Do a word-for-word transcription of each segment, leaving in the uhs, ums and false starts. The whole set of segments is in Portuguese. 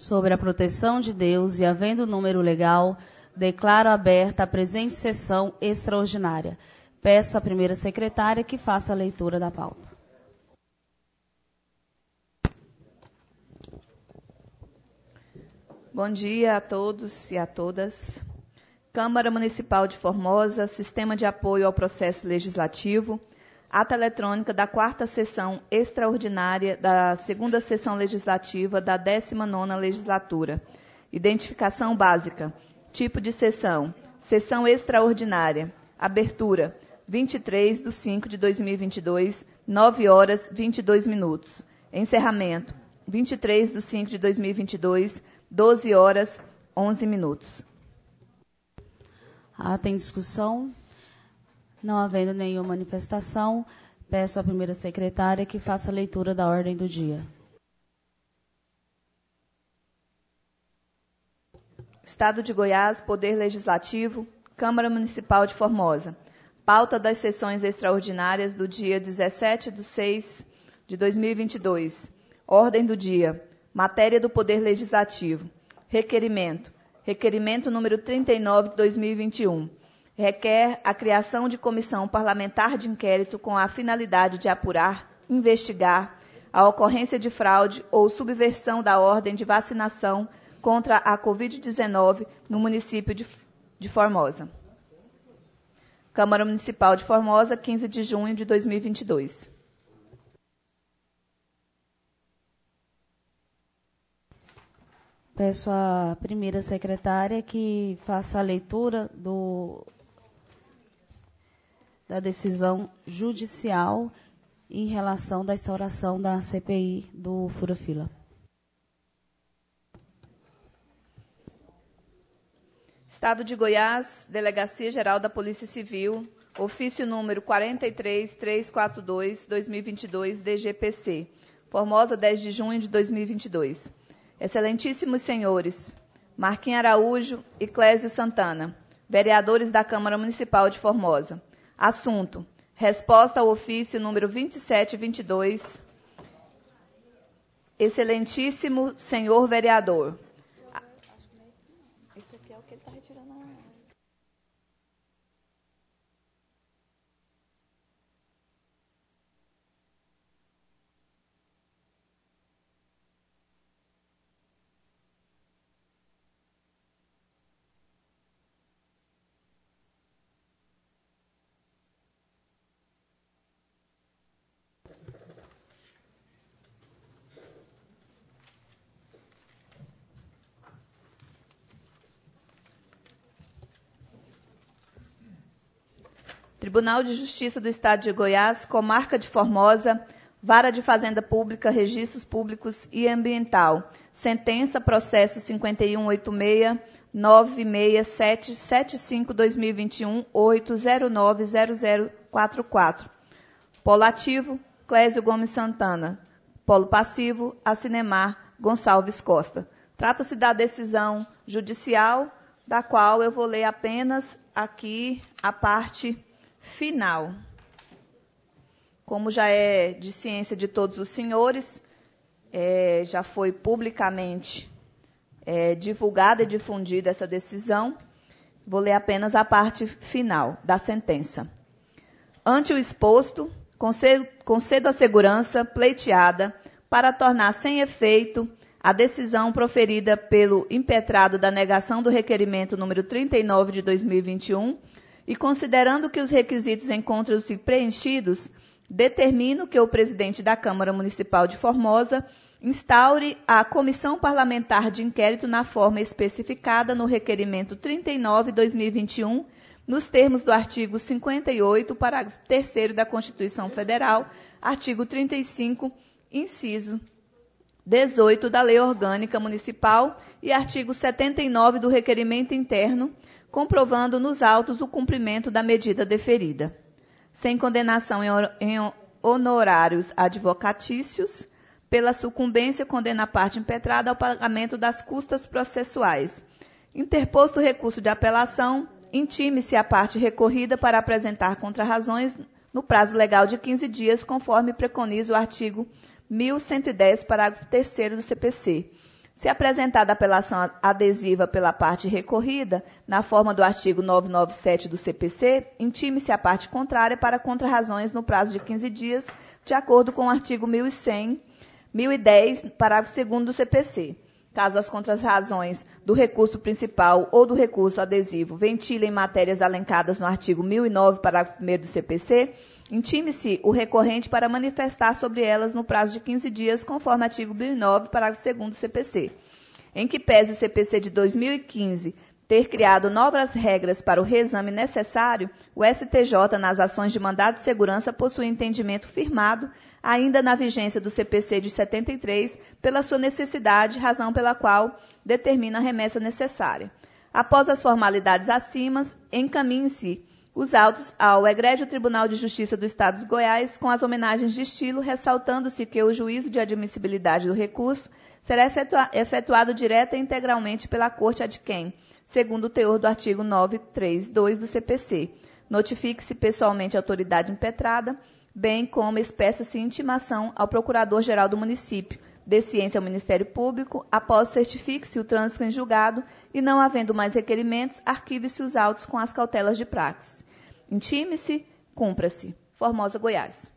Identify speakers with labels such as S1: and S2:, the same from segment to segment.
S1: sobre a proteção de Deus e havendo número legal, declaro aberta a presente sessão extraordinária. Peço à primeira secretária que faça a leitura da pauta.
S2: Bom dia a todos e a todas. Câmara Municipal de Formosa, Sistema de Apoio ao Processo Legislativo, ata eletrônica da quarta sessão extraordinária da segunda sessão legislativa da décima nona legislatura. Identificação básica. Tipo de sessão. Sessão extraordinária. Abertura. vinte e três de cinco de dois mil e vinte e dois, nove horas e vinte e dois minutos. Encerramento. vinte e três de cinco de dois mil e vinte e dois, doze horas e onze minutos.
S1: Ata em discussão. Não havendo nenhuma manifestação, peço à primeira secretária que faça a leitura da ordem do dia.
S2: Estado de Goiás, Poder Legislativo, Câmara Municipal de Formosa. Pauta das sessões extraordinárias do dia dezessete de seis de dois mil e vinte e dois. Ordem do dia. Matéria do Poder Legislativo. Requerimento. Requerimento número trinta e nove de dois mil e vinte e um. Requer a criação de comissão parlamentar de inquérito com a finalidade de apurar, investigar a ocorrência de fraude ou subversão da ordem de vacinação contra a covid dezenove no município de, de Formosa. Câmara Municipal de Formosa, quinze de junho de dois mil e vinte e dois.
S1: Peço à primeira secretária que faça a leitura do, da decisão judicial em relação da instauração da C P I do Fura-Fila.
S2: Estado de Goiás, Delegacia Geral da Polícia Civil, ofício número quatro três três quatro dois, dois mil e vinte e dois, D G P C, Formosa, dez de junho de dois mil e vinte e dois. Excelentíssimos senhores, Marquinhos Araújo e Clésio Santana, vereadores da Câmara Municipal de Formosa. Assunto: resposta ao ofício número vinte e sete vinte e dois. Excelentíssimo senhor vereador. Esse aqui é o que ele está retirando a... Tribunal de Justiça do Estado de Goiás, Comarca de Formosa, Vara de Fazenda Pública, Registros Públicos e Ambiental. Sentença, processo cinquenta e um oitenta e seis, nove seis sete sete cinco barra dois mil e vinte e um, oito zero nove zero zero quatro quatro. Polo ativo, Clésio Gomes Santana. Polo passivo, Acinemar Gonçalves Costa. Trata-se da decisão judicial, da qual eu vou ler apenas aqui a parte final. Como já é de ciência de todos os senhores, é, já foi publicamente é, divulgada e difundida essa decisão, vou ler apenas a parte final da sentença. Ante o exposto, concedo, concedo a segurança pleiteada para tornar sem efeito a decisão proferida pelo impetrado da negação do requerimento número trinta e nove de dois mil e vinte e um, e considerando que os requisitos encontram-se preenchidos, determino que o presidente da Câmara Municipal de Formosa instaure a Comissão Parlamentar de Inquérito na forma especificada no requerimento trinta e nove de dois mil e vinte e um, nos termos do artigo cinquenta e oito, parágrafo terceiro da Constituição Federal, artigo trinta e cinco, inciso dezoito da Lei Orgânica Municipal e artigo setenta e nove do requerimento interno, comprovando nos autos o cumprimento da medida deferida. Sem condenação em honorários advocatícios, pela sucumbência, condena a parte impetrada ao pagamento das custas processuais. Interposto o recurso de apelação, intime-se a parte recorrida para apresentar contrarrazões no prazo legal de quinze dias, conforme preconiza o artigo mil cento e dez, parágrafo terceiro do C P C. Se apresentada apelação adesiva pela parte recorrida, na forma do artigo novecentos e noventa e sete do C P C, intime-se a parte contrária para contrarrazões no prazo de quinze dias, de acordo com o artigo mil e cem, mil e dez, parágrafo segundo do C P C. Caso as contrarrazões do recurso principal ou do recurso adesivo ventilem matérias alencadas no artigo mil e nove, parágrafo primeiro do C P C, intime-se o recorrente para manifestar sobre elas no prazo de quinze dias, conforme artigo mil e nove, parágrafo segundo do C P C. Em que pese o C P C de dois mil e quinze ter criado novas regras para o reexame necessário, o S T J, nas ações de mandado de segurança, possui entendimento firmado, ainda na vigência do C P C de setenta e três, pela sua necessidade, razão pela qual determina a remessa necessária. Após as formalidades acima, encaminhe-se os autos ao Egrégio Tribunal de Justiça do Estado de Goiás, com as homenagens de estilo, ressaltando-se que o juízo de admissibilidade do recurso será efetua- efetuado direta e integralmente pela Corte adquém, segundo o teor do artigo novecentos e trinta e dois do C P C. Notifique-se pessoalmente a autoridade impetrada, bem como espeça-se intimação ao Procurador-Geral do Município, dê ciência ao Ministério Público, após certifique-se o trânsito em julgado e, não havendo mais requerimentos, arquive-se os autos com as cautelas de praxe. Intime-se, cumpra-se. Formosa, Goiás.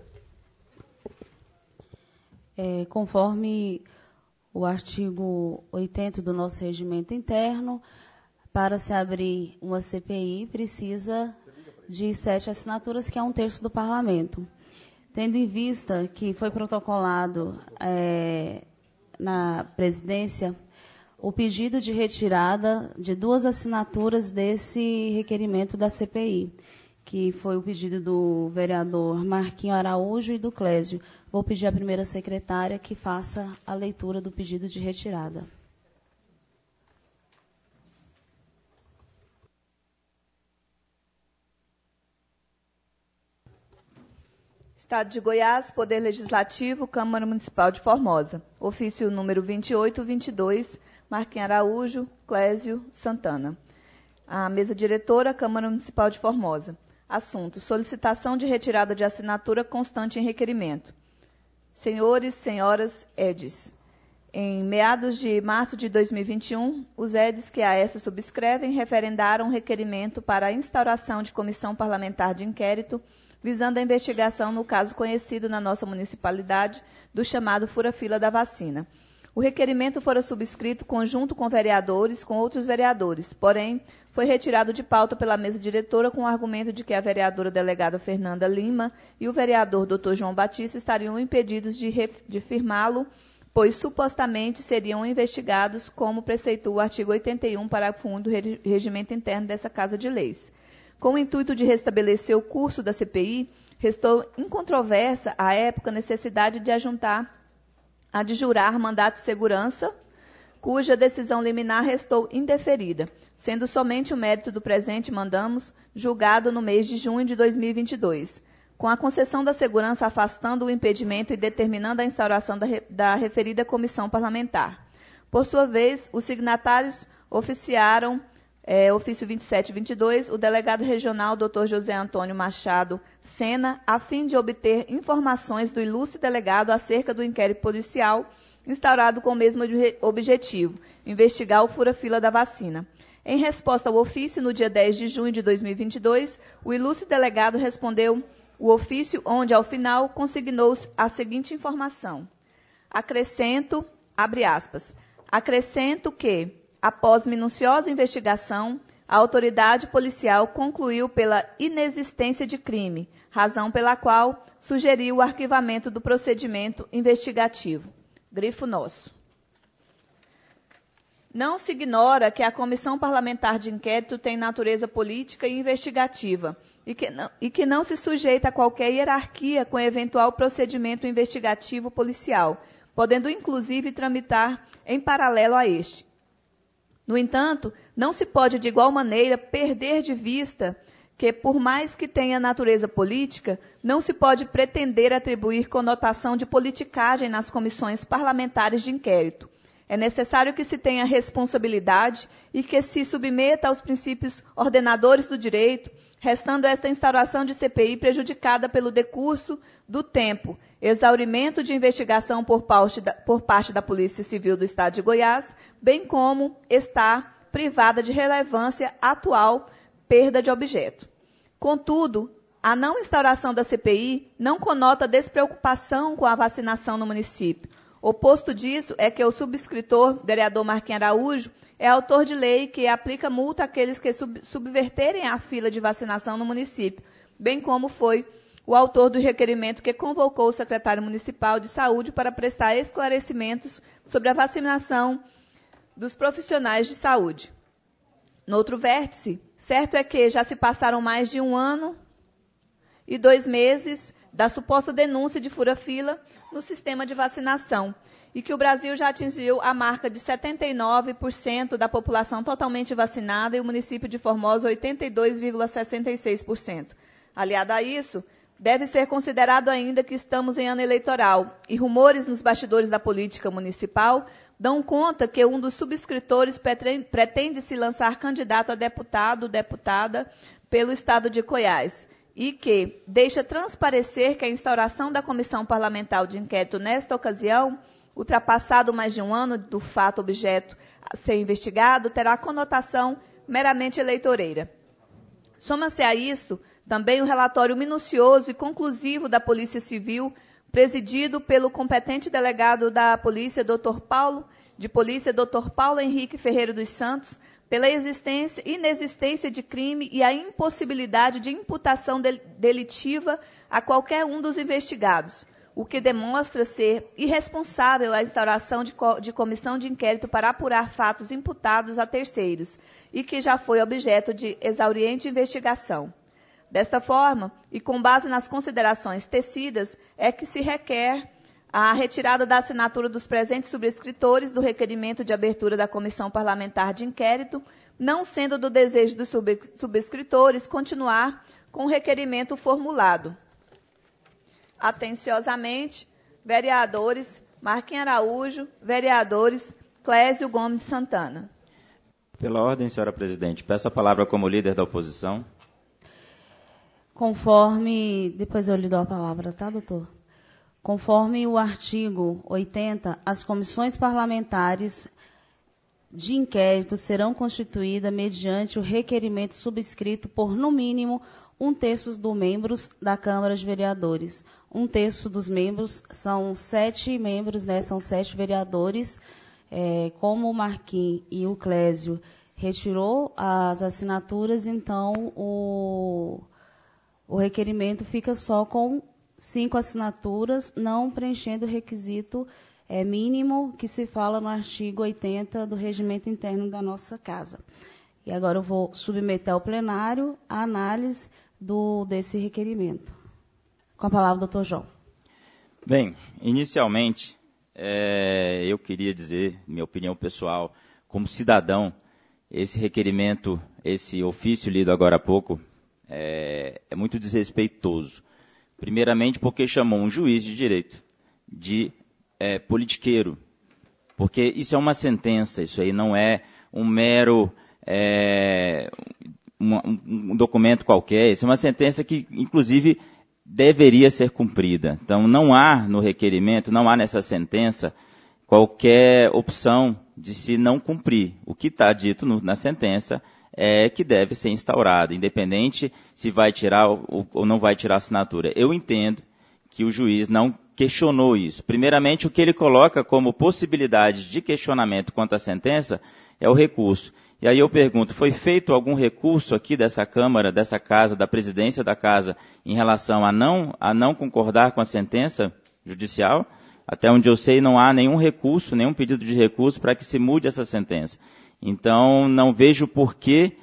S1: É, conforme o artigo oitenta do nosso regimento interno, para se abrir uma C P I, precisa de sete assinaturas, que é um terço do parlamento. Tendo em vista que foi protocolado é, na presidência o pedido de retirada de duas assinaturas desse requerimento da C P I, que foi o pedido do vereador Marquinho Araújo e do Clésio. Vou pedir à primeira secretária que faça a leitura do pedido de retirada.
S2: Estado de Goiás, Poder Legislativo, Câmara Municipal de Formosa. Ofício número vinte e oito vinte e dois, Marquinhos Araújo, Clésio Santana. A mesa diretora, Câmara Municipal de Formosa. Assunto: solicitação de retirada de assinatura constante em requerimento. Senhores, senhoras, Edes. Em meados de março de dois mil e vinte e um, os Edes que a essa subscrevem referendaram requerimento para a instauração de comissão parlamentar de inquérito visando a investigação no caso conhecido na nossa municipalidade do chamado fura-fila da vacina. O requerimento fora subscrito conjunto com vereadores, com outros vereadores, porém, foi retirado de pauta pela mesa diretora com o argumento de que a vereadora delegada Fernanda Lima e o vereador doutor João Batista estariam impedidos de, de firmá-lo, pois supostamente seriam investigados, como preceitua o artigo oitenta e um, parágrafo único do regimento interno dessa Casa de Leis. Com o intuito de restabelecer o curso da C P I, restou incontroversa, à época, a necessidade de ajuntar, adjurar mandato de segurança, cuja decisão liminar restou indeferida, sendo somente o mérito do presente mandamos julgado no mês de junho de dois mil e vinte e dois. Com a concessão da segurança afastando o impedimento e determinando a instauração da, da referida comissão parlamentar. Por sua vez, os signatários oficiaram É, ofício vinte e sete vinte e dois, o delegado regional doutor José Antônio Machado Sena, a fim de obter informações do ilustre delegado acerca do inquérito policial instaurado com o mesmo objetivo, investigar o fura-fila da vacina. Em resposta ao ofício, no dia dez de junho de dois mil e vinte e dois, o ilustre delegado respondeu o ofício, onde, ao final, consignou a seguinte informação. Acrescento, abre aspas, acrescento que, após minuciosa investigação, a autoridade policial concluiu pela inexistência de crime, razão pela qual sugeriu o arquivamento do procedimento investigativo. Grifo nosso. Não se ignora que a Comissão Parlamentar de Inquérito tem natureza política e investigativa e que não, e que não se sujeita a qualquer hierarquia com eventual procedimento investigativo policial, podendo inclusive tramitar em paralelo a este. No entanto, não se pode de igual maneira perder de vista que, por mais que tenha natureza política, não se pode pretender atribuir conotação de politicagem nas comissões parlamentares de inquérito. É necessário que se tenha responsabilidade e que se submeta aos princípios ordenadores do direito, restando esta instauração de C P I prejudicada pelo decurso do tempo, exaurimento de investigação por parte da, por parte da Polícia Civil do Estado de Goiás, bem como está privada de relevância atual perda de objeto. Contudo, a não instauração da C P I não conota despreocupação com a vacinação no município. Oposto disso é que o subscritor, vereador Marquinhos Araújo, é autor de lei que aplica multa àqueles que sub- subverterem a fila de vacinação no município, bem como foi o autor do requerimento que convocou o secretário municipal de saúde para prestar esclarecimentos sobre a vacinação dos profissionais de saúde. No outro vértice, certo é que já se passaram mais de um ano e dois meses da suposta denúncia de fura-fila no sistema de vacinação e que o Brasil já atingiu a marca de setenta e nove por cento da população totalmente vacinada e o município de Formosa oitenta e dois vírgula sessenta e seis por cento. Aliado a isso, deve ser considerado ainda que estamos em ano eleitoral e rumores nos bastidores da política municipal dão conta que um dos subscritores pretende se lançar candidato a deputado ou deputada pelo estado de Goiás e que deixa transparecer que a instauração da comissão parlamentar de inquérito nesta ocasião, ultrapassado mais de um ano do fato objeto a ser investigado, terá conotação meramente eleitoreira. Soma-se a isto também o relatório minucioso e conclusivo da Polícia Civil, presidido pelo competente delegado da Polícia, doutor Paulo, de Polícia, doutor Paulo Henrique Ferreira dos Santos, pela existência, inexistência de crime e a impossibilidade de imputação delitiva a qualquer um dos investigados, o que demonstra ser irresponsável a instauração de, co- de comissão de inquérito para apurar fatos imputados a terceiros e que já foi objeto de exauriente investigação. Desta forma, e com base nas considerações tecidas, é que se requer a retirada da assinatura dos presentes subscritores do requerimento de abertura da Comissão Parlamentar de Inquérito, não sendo do desejo dos subscritores continuar com o requerimento formulado. Atenciosamente, vereadores Marquinhos Araújo, vereadores Clésio Gomes Santana.
S3: Pela ordem, senhora presidente, peço a palavra como líder da oposição.
S1: Conforme, depois eu lhe dou a palavra, tá, doutor? Conforme o artigo oitenta, as comissões parlamentares de inquérito serão constituídas mediante o requerimento subscrito por, no mínimo, um terço dos membros da Câmara de Vereadores. Um terço dos membros são sete membros, né? São sete vereadores. É, como o Marquinhos e o Clésio retirou as assinaturas, então o, o requerimento fica só com cinco assinaturas, não preenchendo o requisito é, mínimo que se fala no artigo oitenta do regimento interno da nossa casa. E agora eu vou submeter ao plenário a análise do, desse requerimento. Com a palavra, doutor João.
S3: Bem, inicialmente, é, eu queria dizer, minha opinião pessoal, como cidadão, esse requerimento, esse ofício lido agora há pouco, é, é muito desrespeitoso. Primeiramente porque chamou um juiz de direito de é, politiqueiro, porque isso é uma sentença, isso aí não é um mero é, um, um documento qualquer, isso é uma sentença que, inclusive, deveria ser cumprida. Então, não há no requerimento, não há nessa sentença qualquer opção de se não cumprir. O que está dito no, na sentença é que deve ser instaurado, independente se vai tirar ou, ou não vai tirar a assinatura. Eu entendo que o juiz não questionou isso. Primeiramente, o que ele coloca como possibilidade de questionamento quanto à sentença é o recurso. E aí eu pergunto, foi feito algum recurso aqui dessa Câmara, dessa Casa, da presidência da Casa, em relação a não, a não concordar com a sentença judicial? Até onde eu sei, não há nenhum recurso, nenhum pedido de recurso para que se mude essa sentença. Então, não vejo por que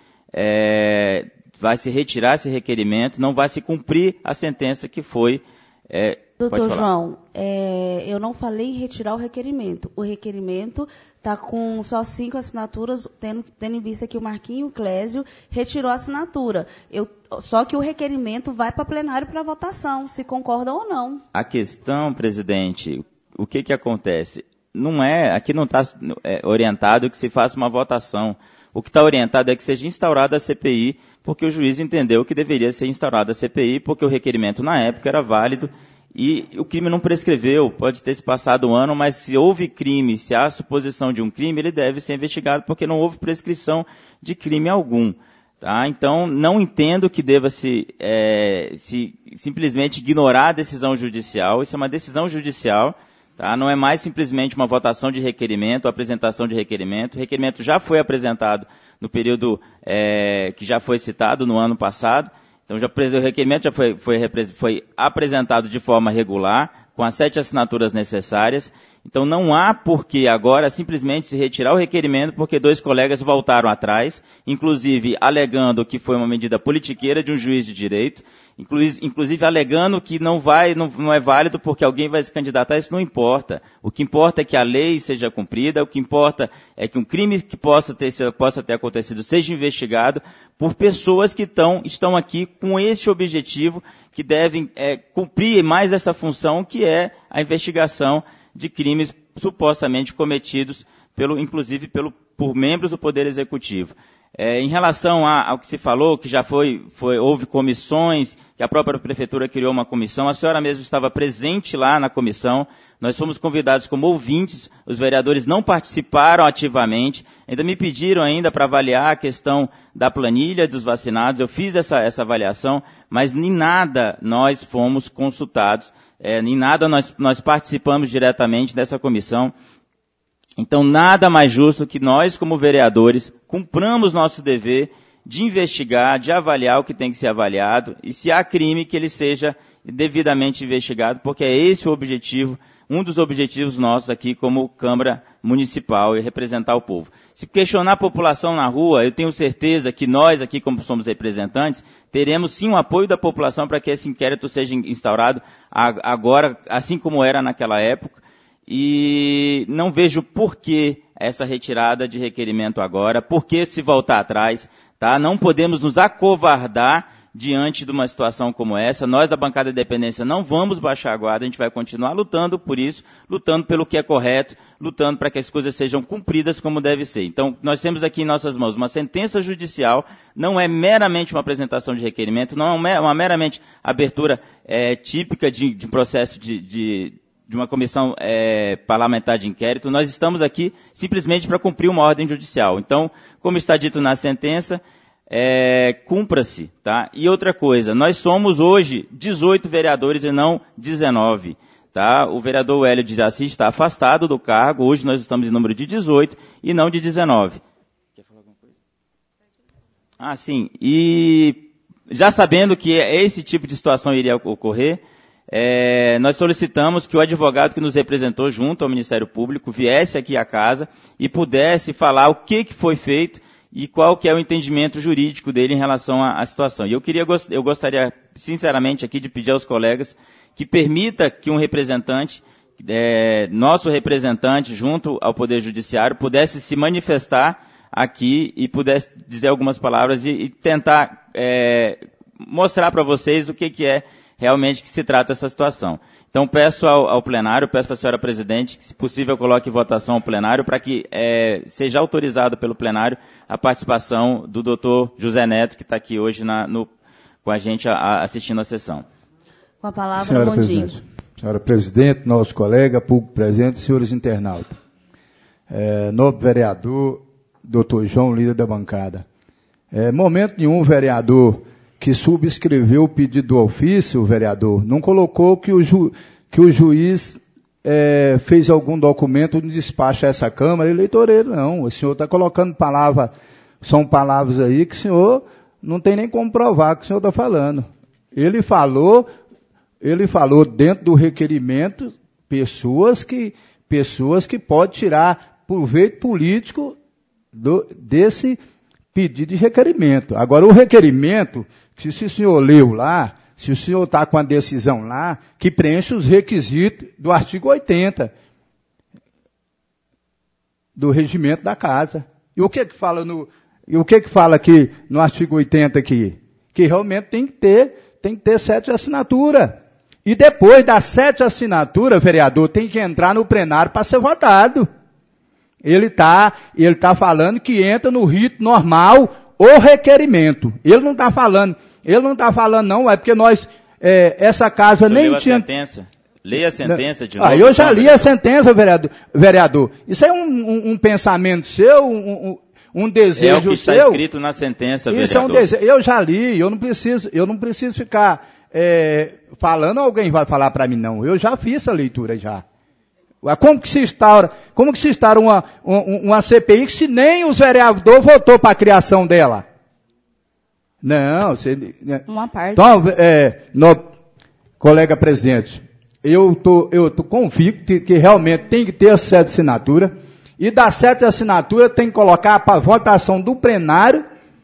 S3: é, vai se retirar esse requerimento, não vai se cumprir a sentença que foi... É,
S1: Doutor João, é, eu não falei em retirar o requerimento. O requerimento está com só cinco assinaturas, tendo, tendo em vista que o Marquinhos e o Clésio retirou a assinatura. Eu, só que o requerimento vai para plenário para votação, se concordam ou não.
S3: A questão, presidente, o que, que acontece? não é, aqui não está é, orientado que se faça uma votação. O que está orientado é que seja instaurada a C P I, porque o juiz entendeu que deveria ser instaurada a C P I, porque o requerimento na época era válido e o crime não prescreveu. Pode ter se passado um ano, mas se houve crime, se há suposição de um crime, ele deve ser investigado, porque não houve prescrição de crime algum. Tá? Então, não entendo que deva se, é, se simplesmente ignorar a decisão judicial. Isso é uma decisão judicial. Tá? Não é mais simplesmente uma votação de requerimento, apresentação de requerimento. O requerimento já foi apresentado no período é, que já foi citado no ano passado. Então, já, o requerimento já foi, foi, foi apresentado de forma regular, com as sete assinaturas necessárias. Então, não há por que agora simplesmente se retirar o requerimento, porque dois colegas voltaram atrás, inclusive alegando que foi uma medida politiqueira de um juiz de direito, inclusive, inclusive alegando que não, vai, não, não é válido porque alguém vai se candidatar. Isso não importa. O que importa é que a lei seja cumprida, o que importa é que um crime que possa ter, possa ter acontecido seja investigado por pessoas que tão, estão aqui com esse objetivo, que devem é, cumprir mais essa função, que é a investigação de crimes supostamente cometidos, pelo, inclusive pelo, por membros do Poder Executivo. É, em relação a, ao que se falou, que já foi, foi, houve comissões, que a própria Prefeitura criou uma comissão, a senhora mesmo estava presente lá na comissão, nós fomos convidados como ouvintes, os vereadores não participaram ativamente, ainda me pediram ainda para avaliar a questão da planilha dos vacinados, eu fiz essa, essa avaliação, mas em nada nós fomos consultados, é, em nada nós, nós participamos diretamente dessa comissão. Então, nada mais justo que nós, como vereadores, cumpramos nosso dever de investigar, de avaliar o que tem que ser avaliado, e se há crime, que ele seja devidamente investigado, porque é esse o objetivo, um dos objetivos nossos aqui como Câmara Municipal, e representar o povo. Se questionar a população na rua, eu tenho certeza que nós aqui, como somos representantes, teremos sim o apoio da população para que esse inquérito seja instaurado agora, assim como era naquela época. E não vejo por que essa retirada de requerimento agora, por que se voltar atrás, tá? Não podemos nos acovardar diante de uma situação como essa. Nós, da bancada de independência, não vamos baixar a guarda, a gente vai continuar lutando por isso, lutando pelo que é correto, lutando para que as coisas sejam cumpridas como deve ser. Então, nós temos aqui em nossas mãos uma sentença judicial, não é meramente uma apresentação de requerimento, não é uma meramente abertura é, típica de, de processo de... de de uma comissão é, parlamentar de inquérito, nós estamos aqui simplesmente para cumprir uma ordem judicial. Então, como está dito na sentença, é, cumpra-se, tá? E outra coisa, nós somos hoje dezoito vereadores e não dezenove, tá? O vereador Hélio de Jaci está afastado do cargo, hoje nós estamos em número de dezoito e não de dezenove. Quer falar alguma coisa? Ah, sim, e já sabendo que esse tipo de situação iria ocorrer, É, nós solicitamos que o advogado que nos representou junto ao Ministério Público viesse aqui à casa e pudesse falar o que, que foi feito e qual que é o entendimento jurídico dele em relação à, à situação. E eu, queria, eu gostaria, sinceramente, aqui de pedir aos colegas que permita que um representante, é, nosso representante junto ao Poder Judiciário, pudesse se manifestar aqui e pudesse dizer algumas palavras e, e tentar é, mostrar para vocês o que, que é realmente que se trata essa situação. Então, peço ao, ao plenário, peço à senhora presidente, que, se possível, coloque em votação ao plenário para que é, seja autorizado pelo plenário a participação do doutor José Neto, que está aqui hoje na, no, com a gente a, a, assistindo a sessão.
S1: Com a palavra,
S4: senhora
S1: Mondinho.
S4: Presidente, senhora presidente, nosso colega, público presente, senhores internautas. É, nobre vereador, doutor João, líder da bancada. É, momento nenhum, vereador que subscreveu o pedido do ofício, o vereador, não colocou que o, ju, que o juiz é, fez algum documento de despacho a essa Câmara Eleitoreira, não. O senhor está colocando palavras, são palavras aí que o senhor não tem nem como provar que o senhor está falando. Ele falou, ele falou dentro do requerimento pessoas que, pessoas que podem tirar proveito político do, desse pedido de requerimento. Agora, o requerimento, que se o senhor leu lá, se o senhor está com a decisão lá, que preenche os requisitos do artigo oitenta do regimento da casa. E o que que fala no, e o que que fala aqui no artigo oitenta aqui? Que realmente tem que ter, tem que ter sete assinaturas. E depois das sete assinaturas, vereador, tem que entrar no plenário para ser votado. Ele está ele tá falando que entra no rito normal o requerimento. Ele não está falando, ele não está falando não, é porque nós, é, essa casa
S3: Você
S4: nem
S3: leu
S4: tinha...
S3: a sentença? Leia a sentença de novo.
S4: Ah, eu já
S3: então,
S4: li a sentença, vereador. vereador. Isso é um, um, um pensamento seu, um, um, um desejo
S3: seu? É o que está
S4: seu.
S3: escrito na sentença,
S4: Isso
S3: vereador.
S4: é um desejo. Eu já li, eu não preciso, eu não preciso ficar é, falando, alguém vai falar para mim não. Eu já fiz essa leitura já. Como que se instaura, como que se instaura uma, uma, uma C P I que se nem os vereadores votou para a criação dela? Não, você...
S2: Uma parte.
S4: Então, é, no, colega presidente, eu tô, eu tô convicto que, que realmente tem que ter as sete assinaturas, e das sete assinaturas tem que colocar para votação do plenário,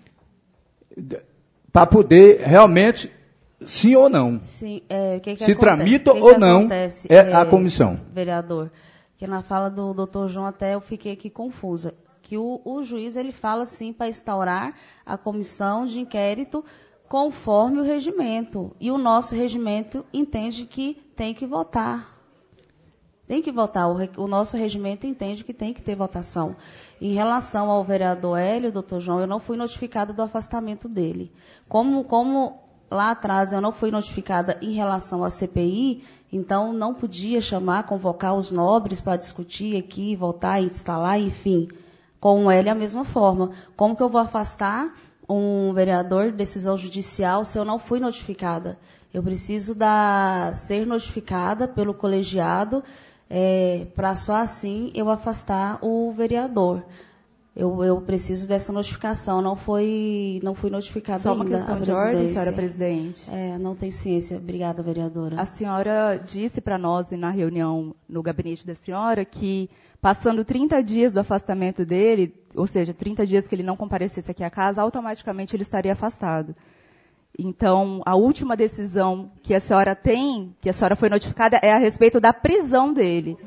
S4: para poder realmente, sim ou não.
S1: Sim, é, que que
S4: se
S1: acontece?
S4: tramita
S1: que
S4: ou
S1: que
S4: não
S1: acontece,
S4: é a comissão.
S1: Vereador, que na fala do doutor João até eu fiquei aqui confusa, que o, o juiz ele fala sim para instaurar a comissão de inquérito conforme o regimento, e o nosso regimento entende que tem que votar. Tem que votar, o, o nosso regimento entende que tem que ter votação. Em relação ao vereador Hélio, doutor João, eu não fui notificada do afastamento dele. Como, como lá atrás eu não fui notificada em relação à C P I, então não podia chamar, convocar os nobres para discutir aqui, votar, instalar, enfim. Com o Hélio, a mesma forma. Como que eu vou afastar um vereador de decisão judicial se eu não fui notificada? Eu preciso da, ser notificada pelo colegiado, é, para só assim eu afastar o vereador. Eu, eu preciso dessa notificação, não foi, não fui notificada
S2: Só uma
S1: ainda.
S2: questão
S1: a
S2: de ordem, senhora presidente.
S1: É, não tem ciência. Obrigada, vereadora.
S2: A senhora disse para nós na reunião no gabinete da senhora que, passando trinta dias do afastamento dele, ou seja, trinta dias que ele não comparecesse aqui à casa, automaticamente ele estaria afastado. Então, a última decisão que a senhora tem, que a senhora foi notificada, é a respeito da prisão dele.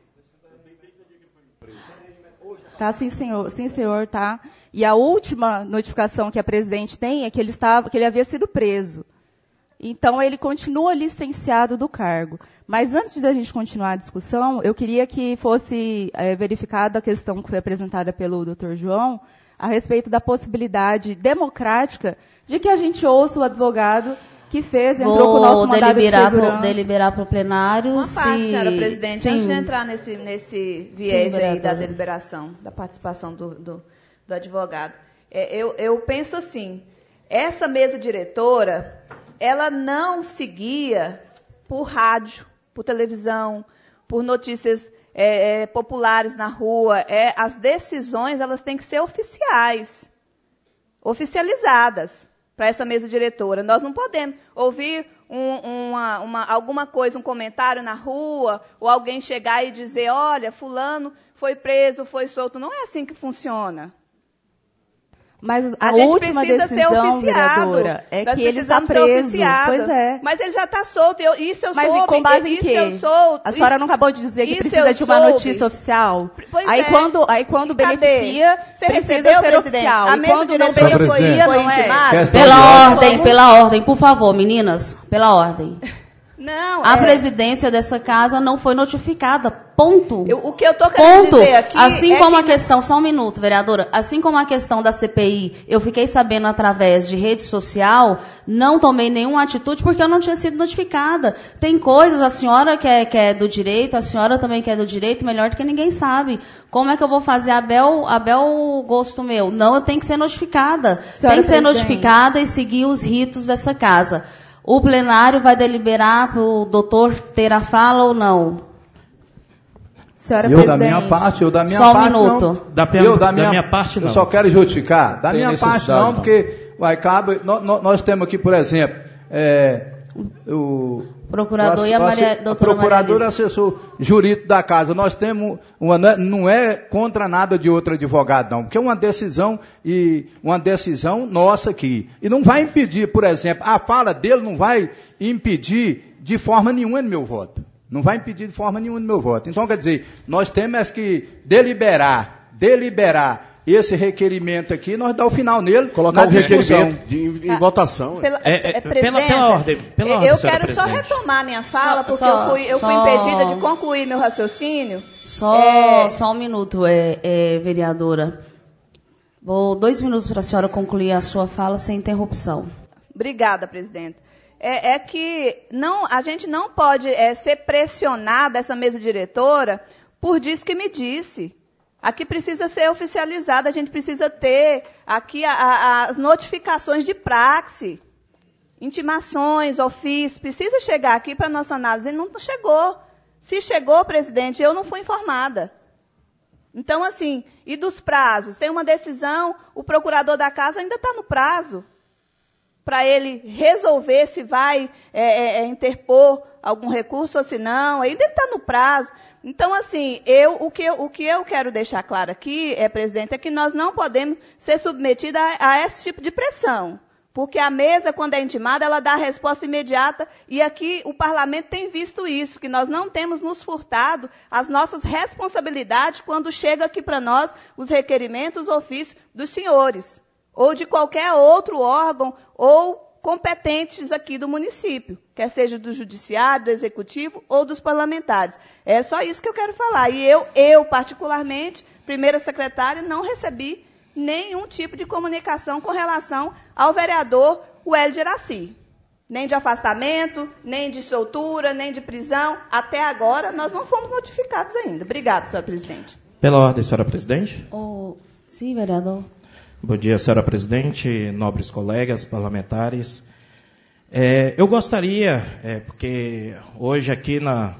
S2: Tá, sim, senhor, sim, senhor, tá. E a última notificação que a presidente tem é que ele estava, que ele havia sido preso. Então, ele continua licenciado do cargo. Mas antes da gente continuar a discussão, eu queria que fosse é, verificada a questão que foi apresentada pelo doutor João, a respeito da possibilidade democrática de que a gente ouça o advogado que fez, entrou
S1: Vou
S2: com o nosso mandado de segurança.
S1: Vou deliberar para o plenário.
S2: Uma
S1: se...
S2: parte, senhora presidente,
S1: Sim.
S2: antes de entrar nesse, nesse viés
S1: Sim,
S2: aí da deliberação, da participação do, do, do advogado. É, eu, eu penso assim, essa mesa diretora, ela não seguia por rádio, por televisão, por notícias é, é, populares na rua. É, as decisões, elas têm que ser oficiais, oficializadas para essa mesa diretora. Nós não podemos ouvir um, uma, uma, alguma coisa, um comentário na rua, ou alguém chegar e dizer, olha, fulano foi preso, foi solto. Não é assim que funciona. Mas a, a gente última precisa decisão, ser vereadora, é Nós que ele está preso. Pois é. Mas ele já está solto. Eu, isso eu
S1: Mas
S2: soube.
S1: Mas com base em quê?
S2: Sou,
S1: a senhora não acabou de dizer que precisa de uma
S2: soube.
S1: notícia oficial?
S2: Pois
S1: aí,
S2: é.
S1: quando, aí quando beneficia,
S2: Você
S1: precisa
S2: recebeu,
S1: ser
S2: presidente?
S1: oficial.
S2: A
S1: e quando não beneficia, não é.
S4: Pela
S1: ordem, pela ordem, por favor, meninas, pela ordem.
S2: Não,
S1: a
S2: é...
S1: presidência dessa casa não foi notificada, ponto.
S2: Eu, o que eu estou querendo
S1: ponto.
S2: dizer aqui
S1: assim
S2: é
S1: como
S2: que...
S1: a questão, só um minuto, vereadora, assim como a questão da C P I, eu fiquei sabendo através de rede social, não tomei nenhuma atitude porque eu não tinha sido notificada. Tem coisas, a senhora que é, que é do direito, a senhora também que é do direito, melhor do que ninguém sabe. Como é que eu vou fazer a bel, a bel gosto meu? Não, eu tenho que ser notificada. Senhora tem que ser notificada e seguir os ritos dessa casa. O plenário vai deliberar para o doutor ter a fala ou não?
S2: Senhora
S4: eu
S2: presidente.
S4: da minha parte, eu da minha
S1: só um
S4: parte
S1: minuto.
S4: não.
S5: Da,
S4: eu da minha,
S5: da minha parte não.
S4: Eu só quero justificar. Da
S5: Tem
S4: minha parte não,
S5: não,
S4: porque vai, cabe, nós, nós temos aqui, por exemplo, é, o
S1: procurador
S4: o,
S1: e a Maria,
S4: a
S1: doutora
S4: procurador
S1: Maria
S4: assessor jurídico da casa. Nós temos uma, não é contra nada de outro advogado não, porque é uma decisão e uma decisão nossa aqui. E não vai impedir, por exemplo, a fala dele não vai impedir de forma nenhuma no meu voto. Não vai impedir de forma nenhuma no meu voto. Então, quer dizer, nós temos que deliberar, deliberar esse requerimento aqui, nós dá o final nele,
S5: colocar o requerimento de, em, em
S2: ah,
S5: votação.
S2: Pela,
S6: é, é, pela, pela ordem. Pela ordem
S2: eu quero
S6: presidente.
S2: só retomar minha fala,
S1: Só,
S2: porque
S1: só,
S2: eu, fui, eu
S1: só,
S2: fui impedida de concluir meu raciocínio.
S1: Só,
S2: é,
S1: só um minuto, é, é, vereadora. Vou dois minutos para a senhora concluir a sua fala sem interrupção.
S2: Obrigada, presidente. É, é que não, a gente não pode é, ser pressionada, essa mesa diretora, por diz que me disse. Aqui precisa ser oficializado, a gente precisa ter aqui a, a, as notificações de praxe, intimações, ofícios, precisa chegar aqui para a nossa análise. E não chegou. Se chegou, presidente, eu não fui informada. Então, assim, e dos prazos? Tem uma decisão, o procurador da casa ainda está no prazo para ele resolver se vai é, é, interpor algum recurso ou se não, ainda está no prazo. Então, assim, eu, o, que eu, o que eu quero deixar claro aqui, é, presidente, é que nós não podemos ser submetidos a, a esse tipo de pressão. Porque a mesa, quando é intimada, ela dá a resposta imediata, e aqui o parlamento tem visto isso, que nós não temos nos furtado as nossas responsabilidades quando chega aqui para nós os requerimentos, ofícios dos senhores, ou de qualquer outro órgão, ou competentes aqui do município, quer seja do judiciário, do executivo ou dos parlamentares. É só isso que eu quero falar. E eu, eu particularmente, primeira secretária, não recebi nenhum tipo de comunicação com relação ao vereador Wélio de Iraci. Nem de afastamento, nem de soltura, nem de prisão. Até agora, nós não fomos notificados ainda. Obrigada, senhora presidente.
S6: Pela ordem, senhora presidente.
S1: Oh, sim, vereador.
S6: Bom dia, senhora presidente, nobres colegas parlamentares. É, eu gostaria, é, porque hoje aqui na,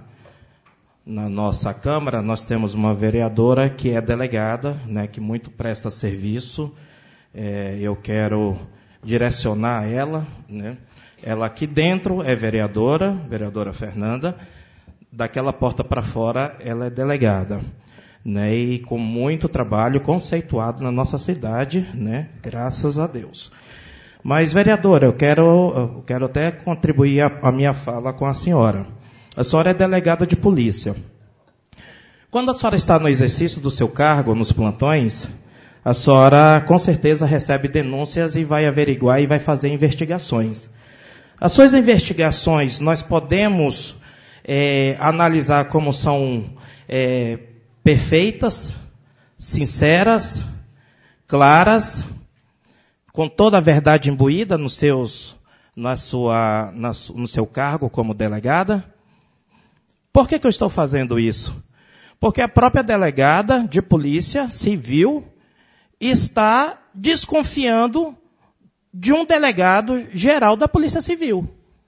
S6: na nossa Câmara nós temos uma vereadora que é delegada, né, que muito presta serviço. É, eu quero direcionar ela, né? Ela aqui dentro é vereadora, vereadora Fernanda, daquela porta para fora ela é delegada. Né, e com muito trabalho conceituado na nossa cidade, né, graças a Deus. Mas, vereadora, eu quero, eu quero até contribuir a, a minha fala com a senhora. A senhora é delegada de polícia. Quando a senhora está no exercício do seu cargo, nos plantões, a senhora com certeza recebe denúncias e vai averiguar e vai fazer investigações. As suas investigações, nós podemos é, analisar como são é, perfeitas, sinceras, claras, com toda a verdade imbuída nos seus, na sua, na, no seu cargo como delegada. Por que que eu estou fazendo isso? Porque a própria delegada de polícia civil está desconfiando de um delegado geral da Polícia Civil.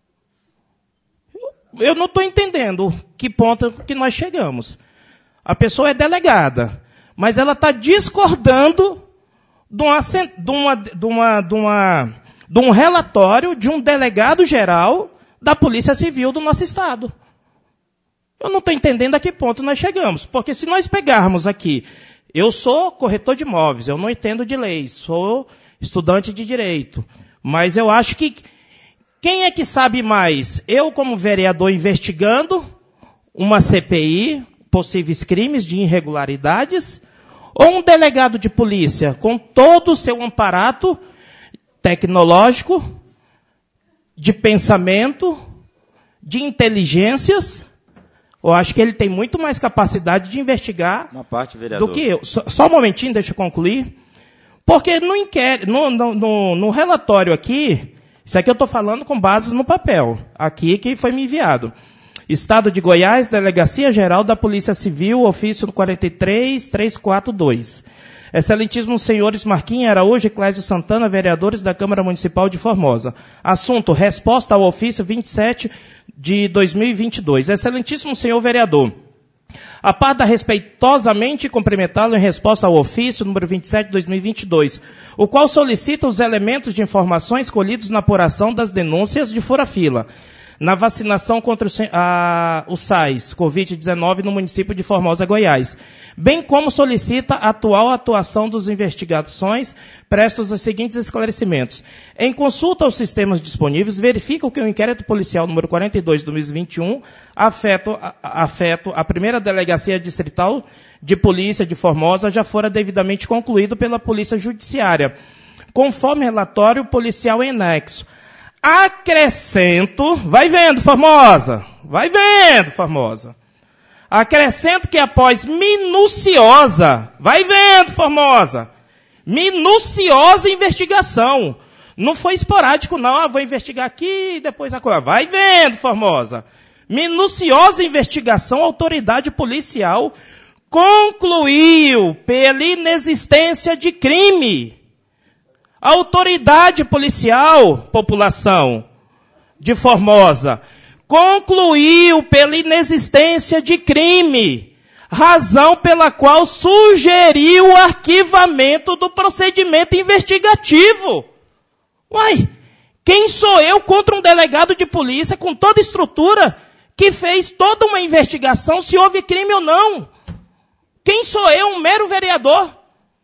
S6: Eu não estou entendendo que ponto que nós chegamos. A pessoa é delegada, mas ela está discordando de, uma, de, uma, de, uma, de, uma, de um relatório de um delegado geral da Polícia Civil do nosso Estado. Eu não estou entendendo a que ponto nós chegamos, porque se nós pegarmos aqui, eu sou corretor de imóveis, eu não entendo de leis, sou estudante de direito, mas eu acho que quem é que sabe mais? Eu como vereador investigando uma C P I, possíveis crimes de irregularidades, ou um delegado de polícia com todo o seu amparato tecnológico, de pensamento, de inteligências. Eu acho que ele tem muito mais capacidade de investigar
S3: Uma parte, vereador.
S6: do que eu. Só, só um momentinho, deixa eu concluir. Porque no, inquérito, no, no, no, no relatório aqui, isso aqui eu estou falando com bases no papel, aqui que foi me enviado. Estado de Goiás, Delegacia Geral da Polícia Civil, ofício quarenta e três, trezentos e quarenta e dois. Excelentíssimos senhores Marquinhos Araújo e Clésio Santana, vereadores da Câmara Municipal de Formosa. Assunto, resposta ao ofício vinte e sete de dois mil e vinte e dois. Excelentíssimo senhor vereador, a par da respeitosamente cumprimentá-lo em resposta ao ofício número vinte e sete de dois mil e vinte e dois, o qual solicita os elementos de informações colhidos na apuração das denúncias de fura-fila. na vacinação contra o, a, o SARS, covid dezenove, no município de Formosa, Goiás, bem como solicita a atual atuação dos investigações, prestos os seguintes esclarecimentos. Em consulta aos sistemas disponíveis, verificam que o inquérito policial número quarenta e dois de dois mil e vinte e um, afeto, afeto a primeira delegacia distrital de polícia de Formosa, já fora devidamente concluído pela Polícia Judiciária, conforme relatório policial em anexo. Acrescento, vai vendo, Formosa, vai vendo, Formosa. Acrescento que após minuciosa, vai vendo, Formosa, minuciosa investigação. Não foi esporádico, não, ah, vou investigar aqui e depois acolá. Vai vendo, Formosa. Minuciosa investigação, a autoridade policial concluiu pela inexistência de crime. A autoridade policial, população de Formosa, concluiu pela inexistência de crime, razão pela qual sugeriu o arquivamento do procedimento investigativo. Uai, quem sou eu contra um delegado de polícia com toda a estrutura que fez toda uma investigação se houve crime ou não? Quem sou eu, um mero vereador?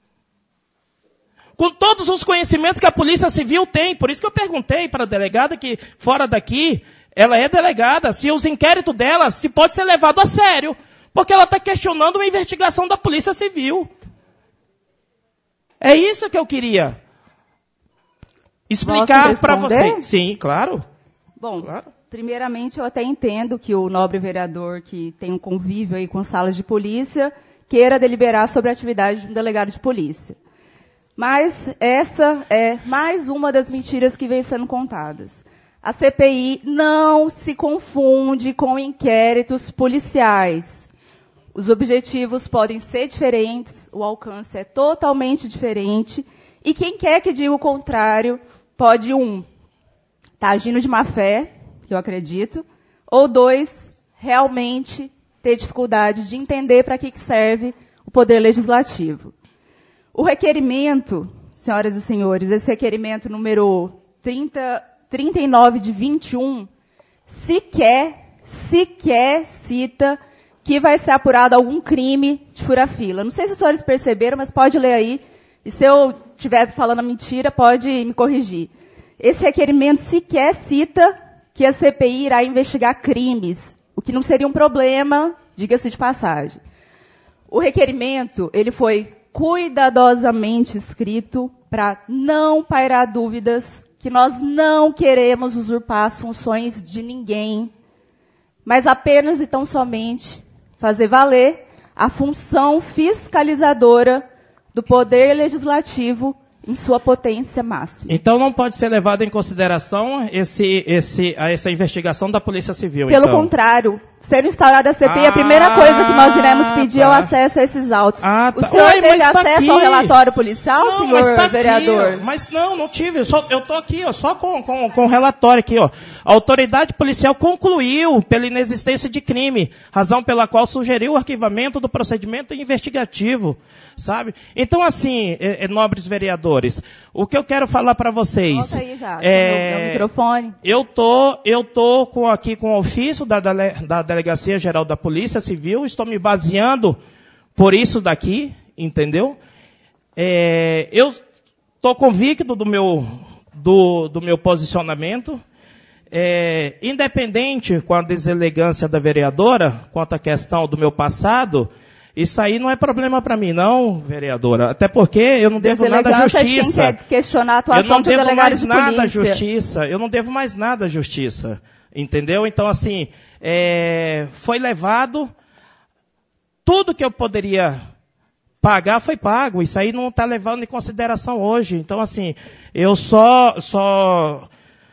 S6: Com todos os conhecimentos que a Polícia Civil tem. Por isso que eu perguntei para a delegada que, fora daqui, ela é delegada, se os inquéritos dela, se pode ser levado a sério. Porque ela está questionando uma investigação da Polícia Civil. É isso que eu queria explicar para você. Sim, claro.
S7: Bom,
S6: claro.
S7: Primeiramente eu até entendo que o nobre vereador que tem um convívio aí com salas de polícia queira deliberar sobre a atividade de um delegado de polícia. Mas essa é mais uma das mentiras que vem sendo contadas. A C P I não se confunde com inquéritos policiais. Os objetivos podem ser diferentes, o alcance é totalmente diferente, e quem quer que diga o contrário pode, um, estar tá agindo de má fé, que eu acredito, ou dois, realmente ter dificuldade de entender para que serve o Poder Legislativo. O requerimento, senhoras e senhores, esse requerimento número trinta, trinta e nove de vinte e um, sequer, sequer cita que vai ser apurado algum crime de fura-fila. Não sei se os senhores perceberam, mas pode ler aí. E se eu estiver falando mentira, pode me corrigir. Esse requerimento sequer cita que a C P I irá investigar crimes, o que não seria um problema, diga-se de passagem. O requerimento, ele foi cuidadosamente escrito para não pairar dúvidas, que nós não queremos usurpar as funções de ninguém, mas apenas e tão somente fazer valer a função fiscalizadora do Poder Legislativo em sua potência máxima.
S6: Então não pode ser levado em consideração esse, esse, essa investigação da Polícia Civil.
S7: Pelo
S6: então.
S7: contrário, sendo instaurada a C P I, ah, a primeira coisa que nós iremos pedir tá. é o acesso a esses autos. Ah, tá. O senhor Oi, teve acesso tá ao relatório policial, não, senhor mas tá vereador?
S6: Aqui, mas não, não tive. Eu, só, eu tô aqui, ó, só com, com, com o relatório aqui, ó. A autoridade policial concluiu pela inexistência de crime, razão pela qual sugeriu o arquivamento do procedimento investigativo, sabe? Então, assim, é, é, nobres vereadores, o que eu quero falar para vocês...
S7: Volta aí já,
S6: é,
S7: meu, meu microfone.
S6: Eu tô, eu tô com, aqui com o ofício da, dele, da Delegacia Geral da Polícia Civil, estou me baseando por isso daqui, entendeu? É, eu estou convicto do meu, do, do meu posicionamento, é, independente com a deselegância da vereadora, quanto à questão do meu passado, isso aí não é problema para mim, não, vereadora. Até porque eu não devo nada à justiça.
S7: Quem quer questionar a atuação
S6: eu não
S7: do
S6: devo
S7: delegado
S6: mais
S7: de
S6: nada à
S7: polícia.
S6: justiça. Eu não devo mais nada à justiça. Entendeu? Então, assim, é, foi levado, tudo que eu poderia pagar foi pago. Isso aí não está levando em consideração hoje. Então, assim, eu só, só,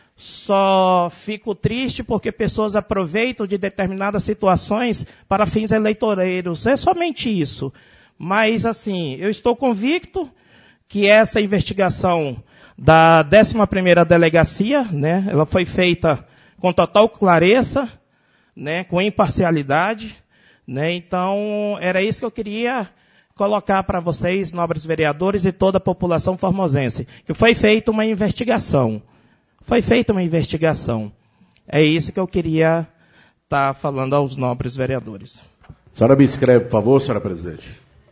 S6: só fico triste porque pessoas aproveitam de determinadas situações para fins eleitoreiros. É somente isso. Mas, assim, eu estou convicto que essa investigação da décima primeira Delegacia, né, ela foi feita com total clareza, né, com imparcialidade, né, então era isso que eu queria colocar para vocês, nobres vereadores e toda a população formosense, que foi feita uma investigação, foi feita uma investigação, É isso que eu queria estar falando aos nobres vereadores.
S5: A senhora me escreve, por favor, senhora presidente.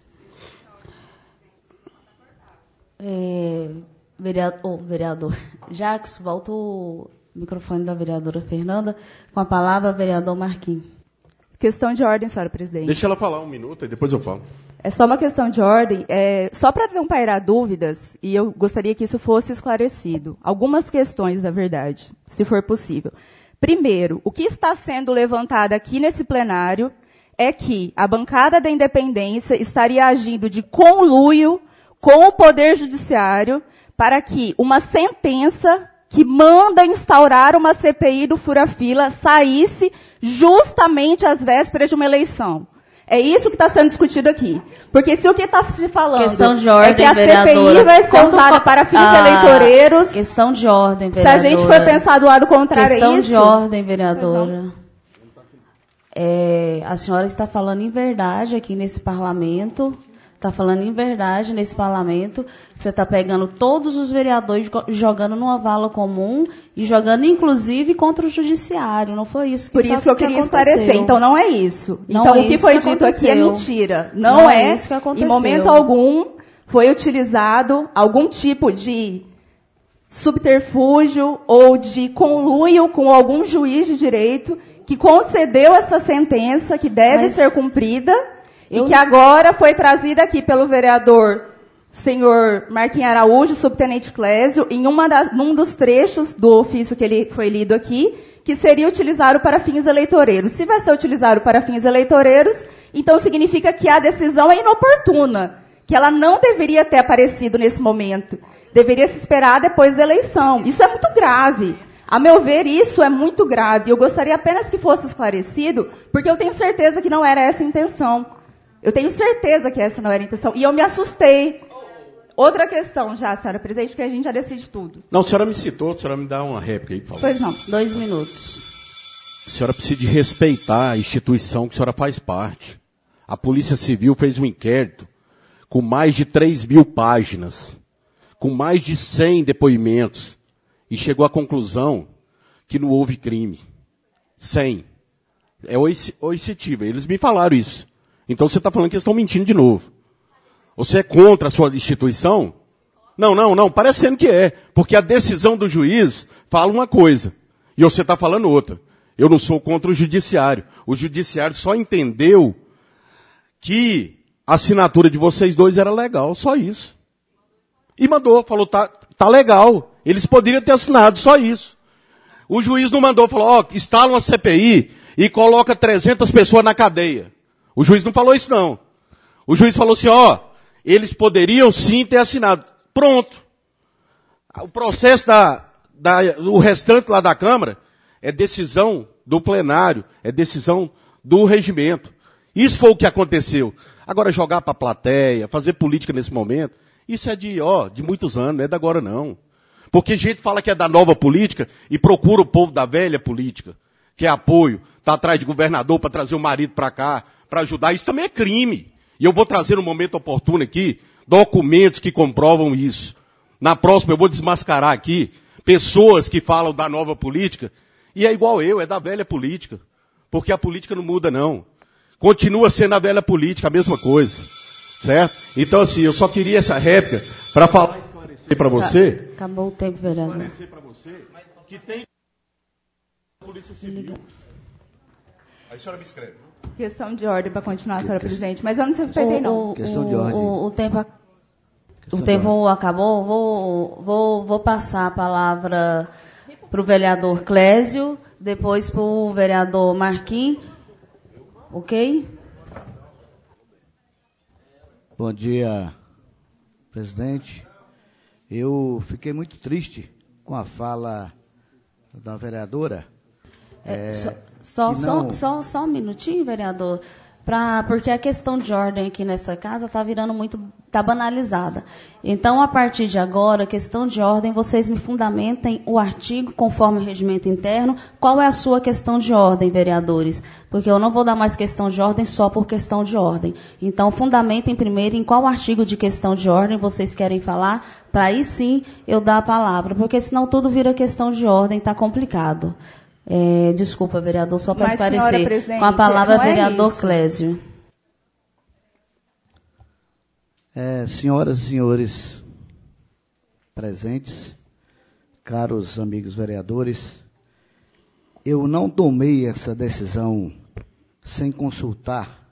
S1: É, vereador, oh, vereador Jacques, volta o microfone da vereadora Fernanda. Com a palavra, vereador Marquinhos.
S7: Questão de ordem, senhora presidente.
S5: Deixa ela falar um minuto e depois eu falo.
S7: É só uma questão de ordem, é, só para não pairar dúvidas, e eu gostaria que isso fosse esclarecido. Algumas questões, na verdade, se for possível. Primeiro, o que está sendo levantado aqui nesse plenário é que a bancada da independência estaria agindo de conluio com o Poder Judiciário para que uma sentença que manda instaurar uma C P I do fura-fila saísse justamente às vésperas de uma eleição. É isso que está sendo discutido aqui. Porque se o que está se falando
S1: questão de ordem,
S7: é que a
S1: vereadora.
S7: C P I vai ser
S1: Quanto
S7: usada para fins
S1: ah,
S7: eleitoreiros...
S1: Questão de ordem,
S7: Se
S1: vereadora.
S7: a gente for pensar do lado contrário
S1: questão
S7: a isso...
S1: Questão de ordem, vereadora. É, a senhora está falando em verdade aqui nesse parlamento... Está falando em verdade nesse parlamento, você está pegando todos os vereadores jogando numa vala comum e jogando inclusive contra o judiciário. Não foi isso que
S7: Por isso que eu queria esclarecer. Então não é isso.
S1: Não
S7: então
S1: é
S7: o que
S1: isso
S7: foi
S1: que
S7: dito aqui é mentira. Não,
S1: não
S7: é,
S1: é isso que aconteceu.
S7: Em momento algum foi utilizado algum tipo de subterfúgio ou de conluio com algum juiz de direito que concedeu essa sentença que deve
S1: Mas...
S7: ser cumprida.
S1: Eu...
S7: E que agora foi trazida aqui pelo vereador senhor Marquinhos Araújo, subtenente Clésio, em uma das, num dos trechos do ofício que ele foi lido aqui, que seria utilizado para fins eleitoreiros. Se vai ser utilizado para fins eleitoreiros, então significa que a decisão é inoportuna, que ela não deveria ter aparecido nesse momento. Deveria se esperar depois da eleição. Isso é muito grave. A meu ver, isso é muito grave. Eu gostaria apenas que fosse esclarecido, porque eu tenho certeza que não era essa a intenção. Eu tenho certeza que essa não era a intenção. E eu me assustei. Outra questão já, senhora presidente, que a gente já decide tudo.
S5: Não, a senhora me citou, a senhora me dá uma réplica aí, por favor.
S7: Pois não.
S1: Dois minutos.
S5: A senhora precisa de respeitar a instituição que a senhora faz parte. A Polícia Civil fez um inquérito com mais de três mil páginas, com mais de cem depoimentos, e chegou à conclusão que não houve crime. cem. É coercitiva. Eles me falaram isso. Então você está falando que eles estão mentindo de novo. Você é contra a sua instituição? Não, não, não, parecendo que é. Porque a decisão do juiz fala uma coisa. E você está falando outra. Eu não sou contra o judiciário. O judiciário só entendeu que a assinatura de vocês dois era legal. Só isso. E mandou, falou, tá, tá legal. Eles poderiam ter assinado, só isso. O juiz não mandou, falou, ó, instala uma C P I e coloca trezentas pessoas na cadeia. O juiz não falou isso, não. O juiz falou assim, ó, eles poderiam sim ter assinado. Pronto. O processo da, da, o restante lá da Câmara é decisão do plenário, é decisão do regimento. Isso foi o que aconteceu. Agora jogar para a plateia, fazer política nesse momento, isso é de, ó, de muitos anos, não é de agora não. Porque gente fala que é da nova política e procura o povo da velha política, que é apoio, tá atrás de governador para trazer o marido para cá, para ajudar, isso também é crime. E eu vou trazer no momento oportuno aqui documentos que comprovam isso. Na próxima eu vou desmascarar aqui pessoas que falam da nova política e é igual eu, é da velha política. Porque a política não muda não. Continua sendo a velha política, a mesma coisa. Certo? Então assim, eu só queria essa réplica para falar e esclarecer para você.
S1: Acabou o tempo, vereador.
S5: Esclarecer para você que tem Polícia Civil. Aí a senhora me escreve.
S7: Questão de ordem para continuar, senhora presidente, mas eu não desrespeitei, não.
S1: O,
S4: Questão
S1: o,
S4: de ordem.
S1: O, o tempo,
S4: Questão
S1: o tempo acabou. Vou, vou, vou passar a palavra para o vereador Clésio, depois para o vereador Marquinhos. Ok?
S8: Bom dia, presidente. Eu fiquei muito triste com a fala da vereadora.
S1: É,
S8: É,
S1: só, só,
S8: não...
S1: só, só, só um minutinho, vereador, pra, porque a questão de ordem aqui nessa casa está virando muito, está banalizada. Então, a partir de agora, a questão de ordem, vocês me fundamentem o artigo conforme o regimento interno. Qual é a sua questão de ordem, vereadores? Porque eu não vou dar mais questão de ordem só por questão de ordem. Então, fundamentem primeiro em qual artigo de questão de ordem vocês querem falar, para aí sim eu dar a palavra, porque senão tudo vira questão de ordem, está complicado. É, desculpa, vereador, só para
S7: Mas, senhora
S1: esclarecer.
S7: presidente,
S1: Com a palavra,
S7: não é
S1: vereador
S7: isso.
S1: Clésio.
S8: É, senhoras e senhores presentes, caros amigos vereadores, eu não tomei essa decisão sem consultar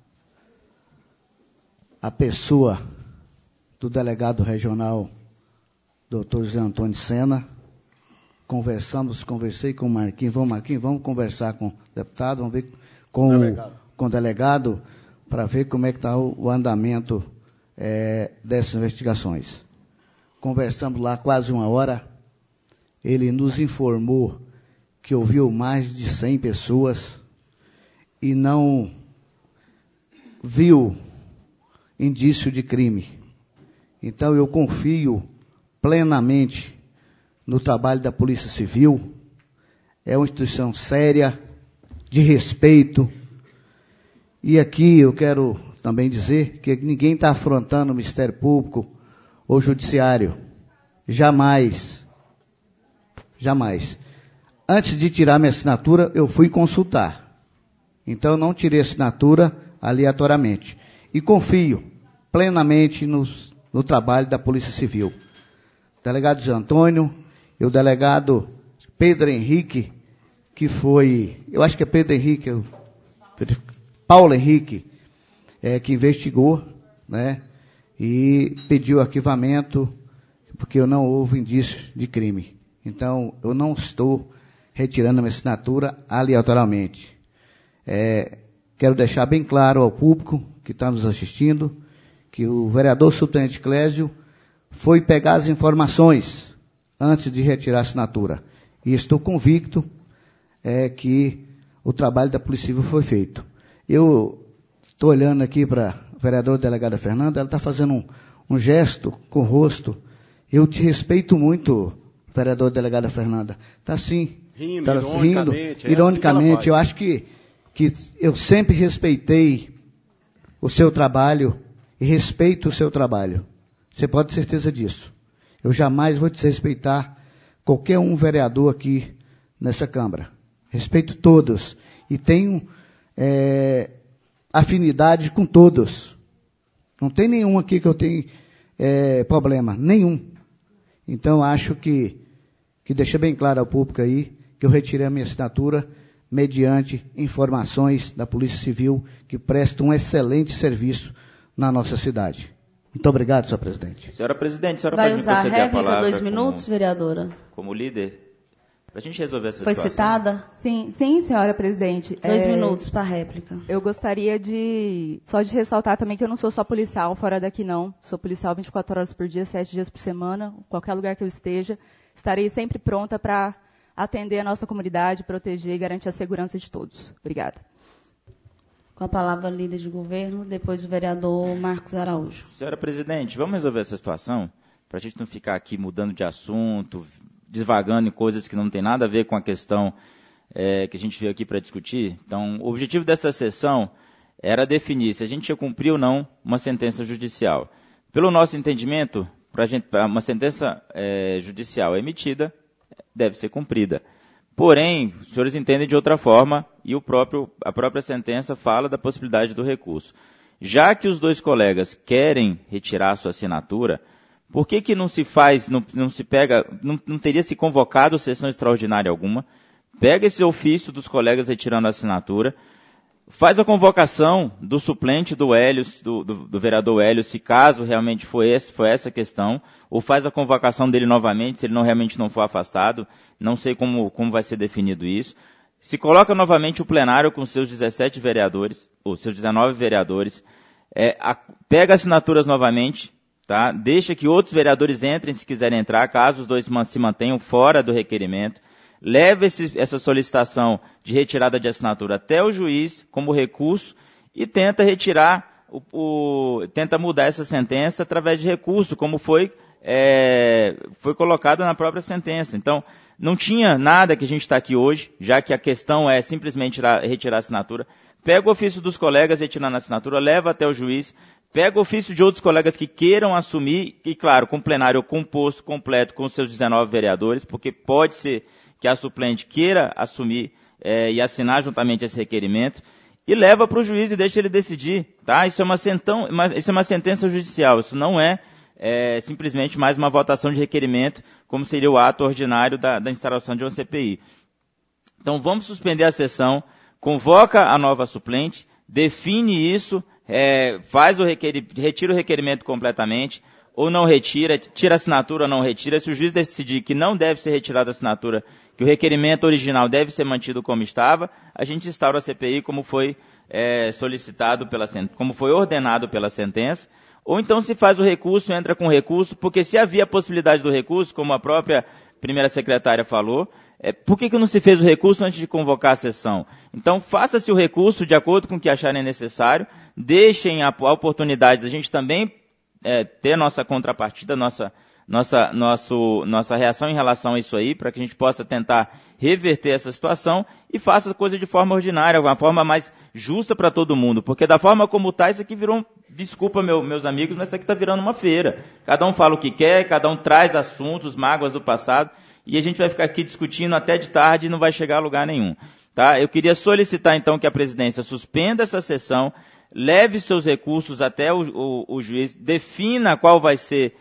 S8: a pessoa do delegado regional, doutor José Antônio Sena. Conversamos, conversei com o Marquinhos, vamos Marquinhos, vamos conversar com o deputado, vamos ver com delegado. o com o delegado, para ver como é que está o, o andamento é, dessas investigações. Conversamos lá quase uma hora, ele nos informou que ouviu mais de cem pessoas e não viu indício de crime. Então eu confio plenamente no trabalho da Polícia Civil. É uma instituição séria, de respeito. E aqui eu quero também dizer que ninguém está afrontando o Ministério Público ou o Judiciário. Jamais. Jamais. Antes de tirar minha assinatura, eu fui consultar. Então eu não tirei a assinatura aleatoriamente. E confio plenamente no, no trabalho da Polícia Civil. O delegado José Antônio e o delegado Pedro Henrique, que foi, eu acho que é Pedro Henrique, Paulo Henrique, é, que investigou, né, e pediu arquivamento, porque não houve indício de crime. Então, eu não estou retirando a minha assinatura aleatoriamente. É, quero deixar bem claro ao público que está nos assistindo, que o vereador suplente Clésio foi pegar as informações antes de retirar a assinatura. E estou convicto é, que o trabalho da Polícia Civil foi feito. Eu estou olhando aqui para a vereadora delegada Fernanda, ela está fazendo um, um gesto com o rosto. Eu te respeito muito, vereadora delegada Fernanda. Está assim,
S5: rindo,
S8: tá
S5: ironicamente.
S8: rindo,
S5: É
S8: ironicamente.
S5: assim
S8: eu acho que, que eu sempre respeitei o seu trabalho e respeito o seu trabalho. Você pode ter certeza disso. Eu jamais vou desrespeitar qualquer um vereador aqui nessa Câmara. Respeito todos. E tenho é, afinidade com todos. Não tem nenhum aqui que eu tenha é, problema. Nenhum. Então, acho que, que deixa bem claro ao público aí que eu retirei a minha assinatura mediante informações da Polícia Civil que presta um excelente serviço na nossa cidade. Muito obrigado, senhor presidente.
S3: Senhora presidente, a senhora
S1: Vai
S3: pode
S1: usar a
S3: conceder a
S1: réplica,
S3: palavra
S1: dois minutos,
S3: como,
S1: vereadora?
S3: como líder? Para a gente resolver essa
S1: Foi
S3: situação.
S1: citada?
S7: Sim, sim, senhora presidente.
S1: Dois
S7: É,
S1: minutos para a réplica.
S7: Eu gostaria de, só de ressaltar também que eu não sou só policial fora daqui não. Sou policial vinte e quatro horas por dia, sete dias por semana, qualquer lugar que eu esteja. Estarei sempre pronta para atender a nossa comunidade, proteger e garantir a segurança de todos. Obrigada.
S1: Com a palavra, líder de governo, depois o vereador Marcos Araújo.
S3: Senhora presidente, vamos resolver essa situação? Para a gente não ficar aqui mudando de assunto, desvagando em coisas que não tem nada a ver com a questão é, que a gente veio aqui para discutir. Então, o objetivo dessa sessão era definir se a gente ia cumprir ou não uma sentença judicial. Pelo nosso entendimento, para gente, pra uma sentença é, judicial emitida, deve ser cumprida. Porém, os senhores entendem de outra forma e o próprio, a própria sentença fala da possibilidade do recurso. Já que os dois colegas querem retirar a sua assinatura, por que que não se faz, não, não se pega, não, não teria se convocado sessão extraordinária alguma, pega esse ofício dos colegas retirando a assinatura, faz a convocação do suplente do Hélio, do, do, do vereador Hélio, se caso realmente foi, esse, foi essa questão, ou faz a convocação dele novamente, se ele não realmente não for afastado, não sei como, como vai ser definido isso. Se coloca novamente o plenário com seus dezessete vereadores, ou seus dezenove vereadores, é, a, pega assinaturas novamente, tá? Deixa que outros vereadores entrem se quiserem entrar, caso os dois se mantenham fora do requerimento, leva esse, essa solicitação de retirada de assinatura até o juiz como recurso e tenta retirar, o, o, tenta mudar essa sentença através de recurso, como foi, é, foi colocado na própria sentença. Então, não tinha nada que a gente está aqui hoje, já que a questão é simplesmente tirar, retirar a assinatura. Pega o ofício dos colegas retirando a assinatura, leva até o juiz, pega o ofício de outros colegas que queiram assumir, e claro, com o plenário composto, completo, com os seus dezenove vereadores, porque pode ser que a suplente queira assumir é, e assinar juntamente esse requerimento, e leva para o juiz e deixa ele decidir, tá? Isso é uma, sentão, uma, isso é uma sentença judicial, isso não é, é simplesmente mais uma votação de requerimento, como seria o ato ordinário da, da instalação de uma C P I. Então vamos suspender a sessão, convoca a nova suplente, define isso, é, faz o requer, retira o requerimento completamente, ou não retira, tira a assinatura ou não retira. Se o juiz decidir que não deve ser retirada a assinatura, que o requerimento original deve ser mantido como estava, a gente instaura a C P I como foi é, solicitado, pela, como foi ordenado pela sentença, ou então se faz o recurso, entra com recurso, porque se havia a possibilidade do recurso, como a própria primeira secretária falou, é, por que, que não se fez o recurso antes de convocar a sessão? Então faça-se o recurso de acordo com o que acharem necessário, deixem a, a oportunidade da gente também É, ter nossa contrapartida, nossa, nossa, nosso, nossa reação em relação a isso aí, para que a gente possa tentar reverter essa situação e faça a coisa de forma ordinária, uma forma mais justa para todo mundo, porque da forma como está, isso aqui virou, desculpa meu, meus amigos, mas isso aqui está virando uma feira. Cada um fala o que quer, cada um traz assuntos, mágoas do passado, e a gente vai ficar aqui discutindo até de tarde e não vai chegar a lugar nenhum. Tá? Eu queria solicitar então que a presidência suspenda essa sessão, leve seus recursos até o, o, o juiz, defina qual vai ser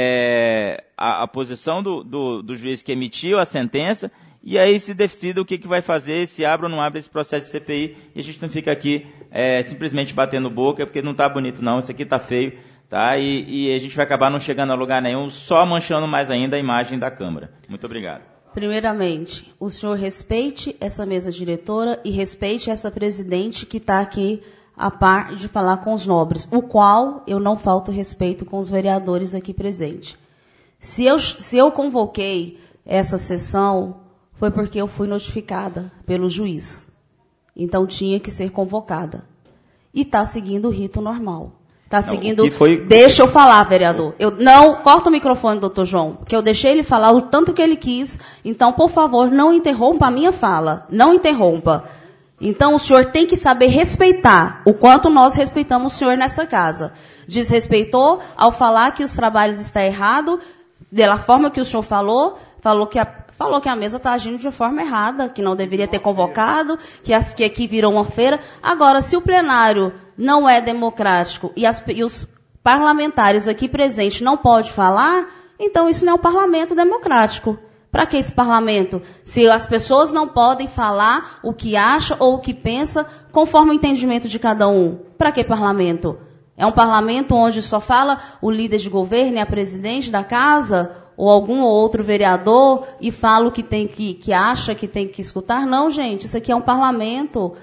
S3: é, a, a posição do, do, do juiz que emitiu a sentença, e aí se decida o que, que vai fazer, se abre ou não abre esse processo de C P I, e a gente não fica aqui é, simplesmente batendo boca, porque não está bonito não, isso aqui está feio, tá? E, e a gente vai acabar não chegando a lugar nenhum, só manchando mais ainda a imagem da Câmara. Muito obrigado.
S1: Primeiramente, o senhor respeite essa mesa diretora e respeite essa presidente que está aqui a par de falar com os nobres, o qual eu não falto respeito com os vereadores aqui presentes. Se eu, se eu convoquei essa sessão, foi porque eu fui notificada pelo juiz. Então tinha que ser convocada. E está seguindo o rito normal. Está seguindo... Foi... Deixa eu falar, vereador. Eu, não, corta o microfone, doutor João, porque eu deixei ele falar o tanto que ele quis. Então, por favor, não interrompa a minha fala. Não interrompa. Então, o senhor tem que saber respeitar o quanto nós respeitamos o senhor nessa casa. Desrespeitou ao falar que os trabalhos estão errados, da forma que o senhor falou, falou que a, falou que a mesa está agindo de forma errada, que não deveria ter convocado, que, as, que aqui virou uma feira. Agora, se o plenário não é democrático e, as, e os parlamentares aqui presentes não podem falar, então isso não é um parlamento democrático. Para que esse parlamento? Se as pessoas não podem falar o que acha ou o que pensa conforme o entendimento de cada um. Para que parlamento? É um parlamento onde só fala o líder de governo e a presidente da casa ou algum ou outro vereador e fala o que, tem que, que acha que tem que escutar? Não, gente, isso aqui é um parlamento.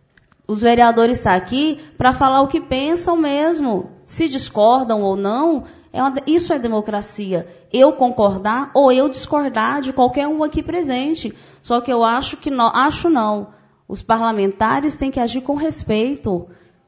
S1: Os vereadores estão aqui para falar o que pensam mesmo. Se discordam ou não, é uma, isso é democracia. Eu concordar ou eu discordar de qualquer um aqui presente. Só que eu acho que não, acho não. Os parlamentares têm que agir com respeito.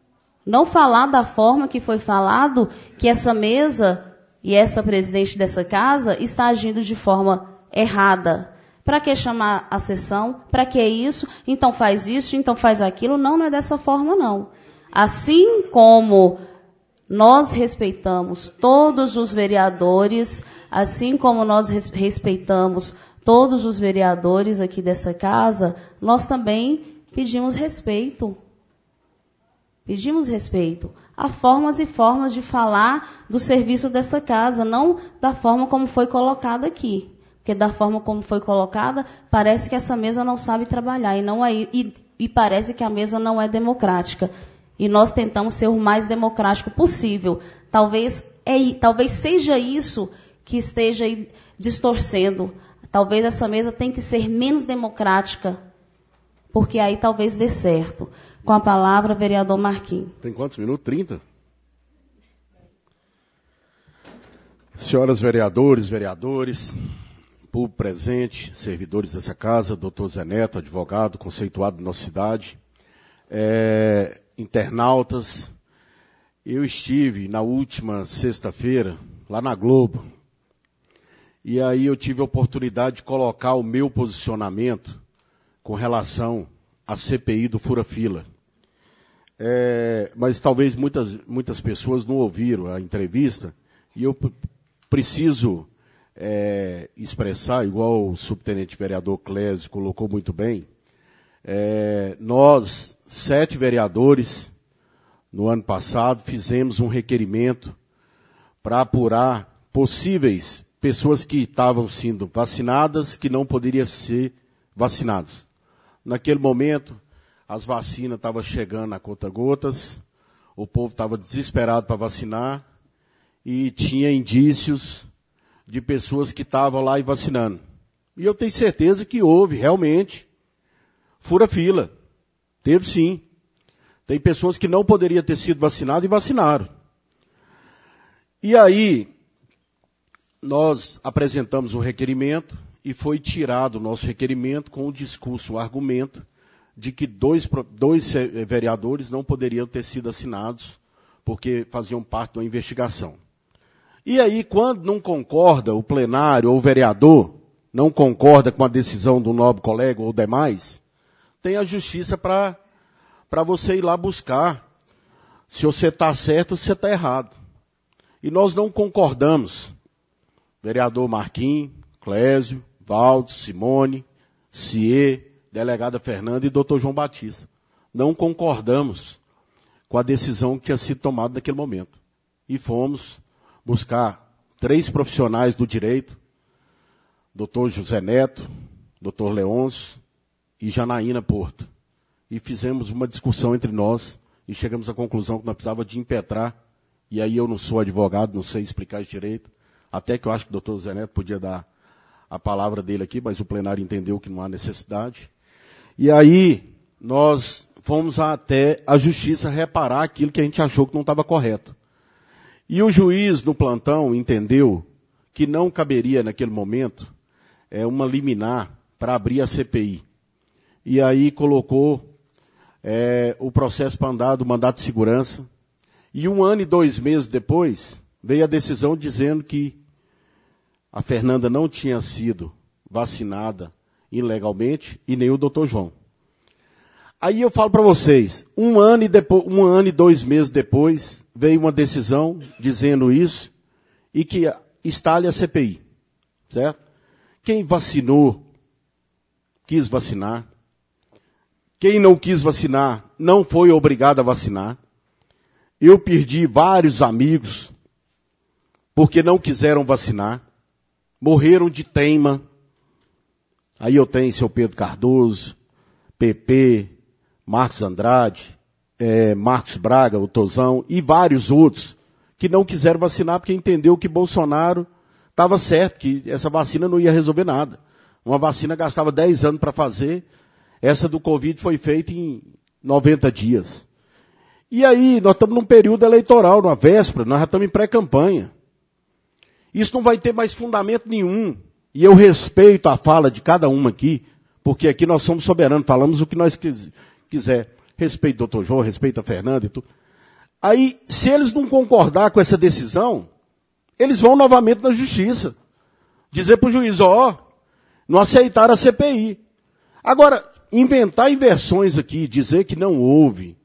S1: Não falar da forma que foi falado, que essa mesa e essa presidente dessa casa está agindo de forma errada. Para que chamar a sessão? Para que isso? Então faz isso, então faz aquilo. Não, não é dessa forma, não. Assim como nós respeitamos todos os vereadores, assim como nós respeitamos todos os vereadores aqui dessa casa, nós também pedimos respeito. Pedimos respeito a formas e formas de falar do serviço dessa casa, não da forma como foi colocada aqui. Porque da forma como foi colocada, parece que essa mesa não sabe trabalhar, e, não é, e, e parece que a mesa não é democrática. E nós tentamos ser o mais democrático possível. Talvez, é, talvez seja isso que esteja aí distorcendo. Talvez essa mesa tenha que ser menos democrática, porque aí talvez dê certo. Com a palavra, vereador Marquinhos.
S5: Tem quantos minutos? trinta? Senhoras vereadores, vereadores, público presente, servidores dessa casa, doutor Zé Neto, advogado, conceituado da nossa cidade, é, internautas. Eu estive na última sexta-feira, lá na Globo, e aí eu tive a oportunidade de colocar o meu posicionamento com relação à C P I do Fura-Fila. É, mas talvez muitas, muitas pessoas não ouviram a entrevista, e eu p- preciso é, expressar, igual o subtenente vereador Clésio colocou muito bem, é, nós, sete vereadores, no ano passado, fizemos um requerimento para apurar possíveis pessoas que estavam sendo vacinadas, que não poderiam ser vacinadas. Naquele momento, as vacinas estavam chegando a conta-gotas, o povo estava desesperado para vacinar e tinha indícios de pessoas que estavam lá e vacinando. E eu tenho certeza que houve, realmente, fura-fila. Teve sim. Tem pessoas que não poderiam ter sido vacinadas e vacinaram. E aí, nós apresentamos um requerimento e foi tirado o nosso requerimento com o discurso, o argumento de que dois, dois vereadores não poderiam ter sido assinados porque faziam parte da investigação. E aí, quando não concorda o plenário ou o vereador, não concorda com a decisão do nobre colega ou demais, tem a justiça para para você ir lá buscar se você está certo ou se você está errado. E nós não concordamos. Vereador Marquinhos, Clésio, Valdo, Simone, Cie, delegada Fernanda e doutor João Batista. Não concordamos com a decisão que tinha sido tomada naquele momento. E fomos buscar três profissionais do direito, doutor José Neto, doutor Leôncio e Janaína Porto. E fizemos uma discussão entre nós e chegamos à conclusão que nós precisávamos de impetrar. E aí eu não sou advogado, não sei explicar isso direito. Até que eu acho que o doutor José Neto podia dar a palavra dele aqui, mas o plenário entendeu que não há necessidade. E aí nós fomos até a justiça reparar aquilo que a gente achou que não estava correto. E o juiz no plantão entendeu que não caberia naquele momento é, uma liminar para abrir a C P I. E aí colocou é, o processo para andar do mandato de segurança. E um ano e dois meses depois, veio a decisão dizendo que a Fernanda não tinha sido vacinada ilegalmente e nem o doutor João. Aí eu falo para vocês, um ano, e depois, um ano e dois meses depois, veio uma decisão dizendo isso e que instale a C P I, certo? Quem vacinou, quis vacinar. Quem não quis vacinar, não foi obrigado a vacinar. Eu perdi vários amigos porque não quiseram vacinar. Morreram de teima. Aí eu tenho seu Pedro Cardoso, P P, Marcos Andrade, é, Marcos Braga, o Tozão e vários outros que não quiseram vacinar porque entendeu que Bolsonaro estava certo, que essa vacina não ia resolver nada. Uma vacina gastava dez anos para fazer, essa do Covid foi feita em noventa dias. E aí, nós estamos num período eleitoral, numa véspera, nós já estamos em pré-campanha. Isso não vai ter mais fundamento nenhum. E eu respeito a fala de cada um aqui, porque aqui nós somos soberanos, falamos o que nós quiser. Respeito o doutor João, respeito a Fernanda e tudo. Aí, se eles não concordar com essa decisão, eles vão novamente na justiça. Dizer para o juiz, ó, oh, não aceitaram a C P I. Agora, inventar inversões aqui, dizer que não houve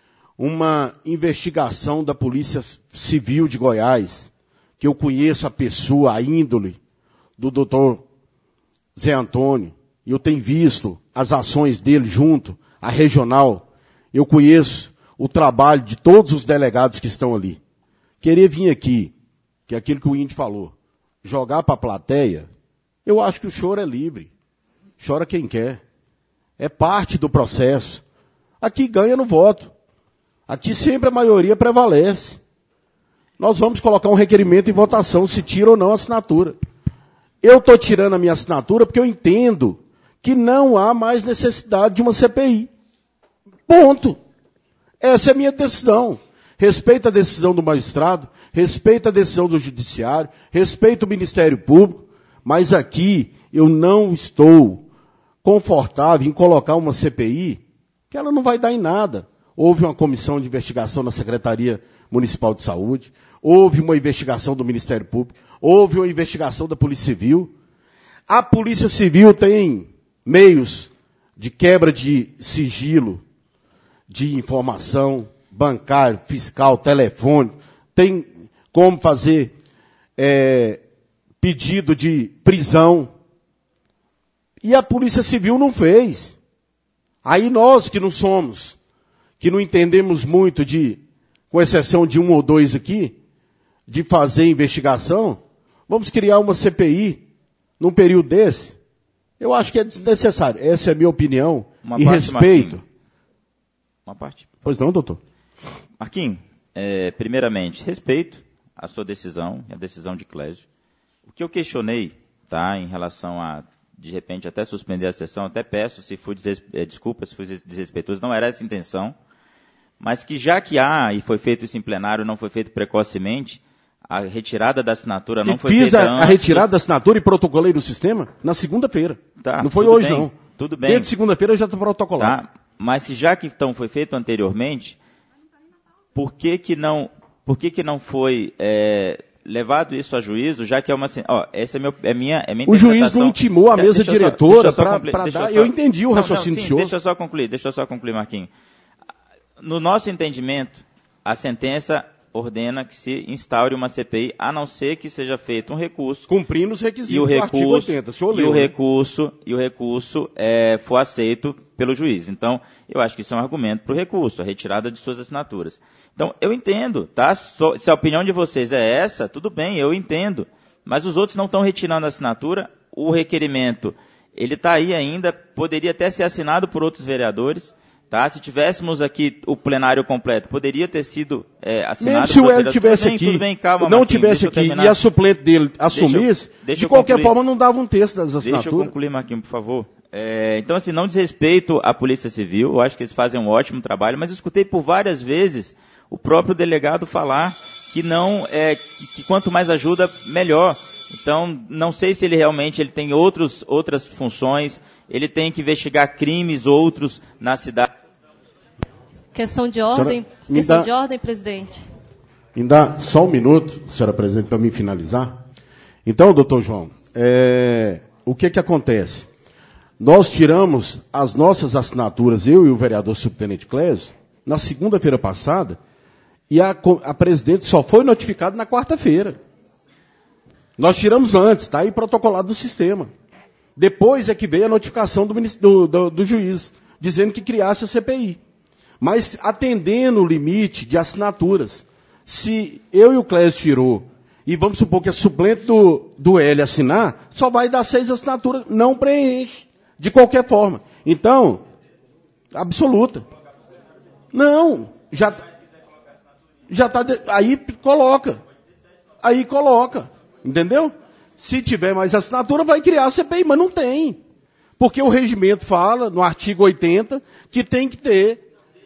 S5: uma investigação da Polícia Civil de Goiás, que eu conheço a pessoa, a índole do doutor Zé Antônio, e eu tenho visto as ações dele junto à regional, eu conheço o trabalho de todos os delegados que estão ali. Querer vir aqui, que é aquilo que o índio falou, jogar para a plateia, eu acho que o choro é livre. Chora quem quer. É parte do processo. Aqui ganha no voto. Aqui sempre a maioria prevalece. Nós vamos colocar um requerimento em votação, se tira ou não a assinatura. Eu estou tirando a minha assinatura porque eu entendo que não há mais necessidade de uma C P I. Ponto. Essa é a minha decisão. Respeito a decisão do magistrado, respeito a decisão do judiciário, respeito o Ministério Público, mas aqui eu não estou confortável em colocar uma C P I que ela não vai dar em nada. Houve uma comissão de investigação na Secretaria Municipal de Saúde, houve uma investigação do Ministério Público, houve uma investigação da Polícia Civil. A Polícia Civil tem meios de quebra de sigilo, de informação, bancário, fiscal, telefônico, tem como fazer é, pedido de prisão. E a Polícia Civil não fez. Aí nós que não somos, que não entendemos muito de, com exceção de um ou dois aqui, de fazer investigação, vamos criar uma C P I num período desse? Eu acho que é desnecessário. Essa é a minha opinião.
S3: Uma
S5: e
S3: parte,
S5: respeito.
S3: Marquinhos. Uma parte.
S5: Pois não, doutor?
S3: Marquinhos, é, primeiramente, respeito a sua decisão, a decisão de Clésio. O que eu questionei, tá, em relação a, de repente, até suspender a sessão, até peço, se fui desrespe... desculpa, se fui desrespeitoso, não era essa a intenção, mas que já que há, e foi feito isso em plenário, não foi feito precocemente, a retirada da assinatura não
S5: e
S3: foi
S5: fiz
S3: feita
S5: a,
S3: antes.
S5: a retirada da assinatura e protocolei no sistema na segunda-feira.
S3: Tá,
S5: não foi
S3: tudo
S5: hoje,
S3: bem,
S5: não.
S3: Tudo bem.
S5: Desde segunda-feira já está protocolado.
S3: Tá, mas se já que então foi feito anteriormente, por que que não, por que que não foi é, levado isso a juízo, já que é uma... Ó, essa é, meu, é minha, é minha
S5: o juiz não intimou a
S3: De,
S5: mesa diretora para dar... Eu, eu entendi o
S3: não,
S5: raciocínio
S3: não, sim,
S5: do senhor.
S3: Deixa eu só concluir, deixa eu só concluir, Marquinhos. No nosso entendimento, a sentença ordena que se instaure uma C P I, a não ser que seja feito um recurso.
S5: Cumprindo os requisitos
S3: e o
S5: do
S3: recurso,
S5: artigo oitenta. O senhor
S3: e
S5: leu,
S3: o
S5: né?
S3: recurso, e o recurso é, for aceito pelo juiz. Então, eu acho que isso é um argumento para o recurso, a retirada de suas assinaturas. Então, eu entendo, tá? Se a opinião de vocês é essa, tudo bem, eu entendo. Mas os outros não estão retirando a assinatura. O requerimento, ele está aí ainda, poderia até ser assinado por outros vereadores. Tá? Se tivéssemos aqui o plenário completo, poderia ter sido é, assinado.
S5: Mesmo se o Hélio
S3: tivesse
S5: estivesse aqui,
S3: bem, calma,
S5: não
S3: Marquinhos,
S5: tivesse aqui
S3: terminar.
S5: e a suplente dele assumisse,
S3: deixa eu, deixa
S5: de
S3: eu
S5: qualquer
S3: concluir.
S5: forma não dava um texto das assinaturas.
S3: Deixa eu concluir, Marquinhos, por favor. É, então, assim, não desrespeito à Polícia Civil, eu acho que eles fazem um ótimo trabalho, mas eu escutei por várias vezes o próprio delegado falar que não, é, que, que quanto mais ajuda, melhor. Então, não sei se ele realmente ele tem outros, outras funções, ele tem que investigar crimes outros na cidade.
S9: Questão de ordem,
S5: senhora,
S9: questão
S5: dá,
S9: de ordem, presidente.
S5: Me dá só um minuto, senhora presidente, para mim finalizar. Então, doutor João, é, o que que acontece? Nós tiramos as nossas assinaturas, eu e o vereador subtenente Clésio, na segunda-feira passada, e a, a presidente só foi notificada na quarta-feira. Nós tiramos antes, está aí protocolado do sistema. Depois é que veio a notificação do, do, do, do juiz, dizendo que criasse a C P I. Mas atendendo o limite de assinaturas, se eu e o Clésio tirou, e vamos supor que a suplente do, do L assinar, só vai dar seis assinaturas, não preenche, de qualquer forma. Então, absoluta. Não, já já está, aí coloca, aí coloca, entendeu? Se tiver mais assinatura, vai criar a C P I, mas não tem. Porque o regimento fala, no artigo oitenta, que tem que ter.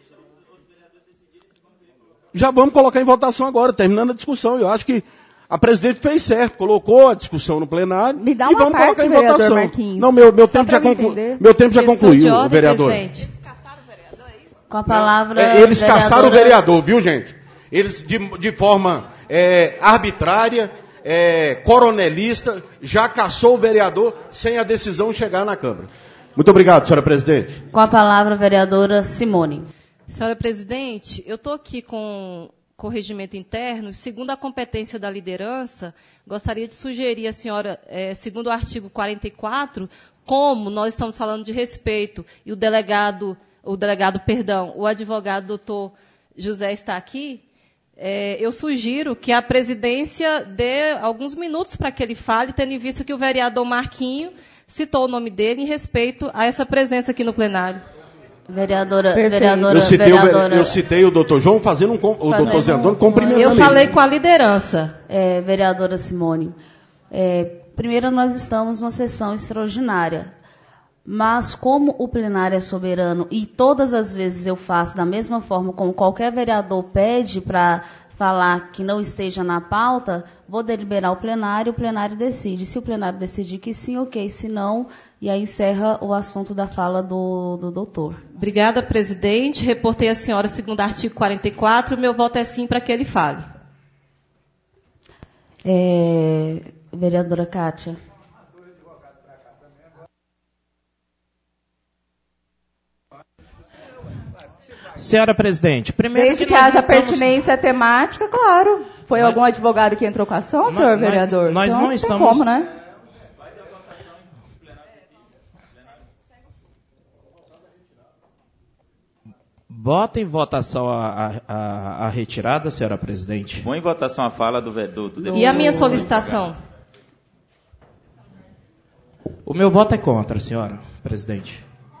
S5: Já vamos colocar em votação agora, terminando a discussão. Eu acho que a presidente fez certo, colocou a discussão no plenário
S7: Me dá
S5: e
S7: uma
S5: vamos
S7: parte,
S5: colocar em
S7: vereador
S5: votação.
S7: Marquinhos.
S5: Não, meu, meu
S7: Só
S5: tempo já,
S7: pra me
S5: conclu...
S7: entender.
S5: meu tempo já
S9: Questão
S5: concluiu,
S9: de ordem,
S5: vereador.
S9: presidente.
S1: Com a palavra...
S5: É, eles
S1: vereadora...
S5: caçaram o vereador, viu, gente? Eles, de, de forma é, arbitrária, é, coronelista, já caçou o vereador sem a decisão chegar na Câmara. Muito obrigado, senhora presidente.
S1: Com a palavra, vereadora Simone.
S9: Senhora presidente, eu estou aqui com com o regimento interno, segundo a competência da liderança, gostaria de sugerir à senhora, é, segundo o artigo quarenta e quatro, como nós estamos falando de respeito, e o delegado, o delegado, perdão, o advogado doutor José está aqui, é, eu sugiro que a presidência dê alguns minutos para que ele fale, tendo em vista que o vereador Marquinho citou o nome dele em respeito a essa presença aqui no plenário.
S1: Vereadora, vereadora,
S5: eu, citei
S1: vereadora,
S5: o, eu citei o doutor João fazendo um, o doutor Zé Antônio cumprimentando
S9: ele. Eu falei
S5: ele.
S9: com a liderança.
S1: É, vereadora Simone, é, primeiro nós estamos numa sessão extraordinária, mas como o plenário é soberano e todas as vezes eu faço da mesma forma como qualquer vereador pede para falar que não esteja na pauta, vou deliberar o plenário, o plenário decide. Se o plenário decidir que sim, ok, se não, e aí encerra o assunto da fala do, do doutor.
S9: Obrigada, presidente. Reportei a senhora segundo o artigo quarenta e quatro, meu voto é sim para que ele fale.
S1: É, vereadora Kátia.
S6: Senhora presidente, primeiro
S7: Desde
S6: que,
S7: que
S6: nós
S7: haja
S6: não estamos-
S7: pertinência temática, claro. Foi
S6: Mas-
S7: algum advogado que entrou com a ação,
S6: Nós-
S7: senhor
S6: nós-
S7: vereador?
S6: nós
S7: então,
S6: não
S7: tem
S6: estamos-
S7: como, né?
S6: Bota em votação a, a, a retirada, senhora presidente.
S3: Põe em votação a fala do, ve- do, do deputado.
S9: E a minha solicitação?
S6: O meu voto é contra, senhora presidente.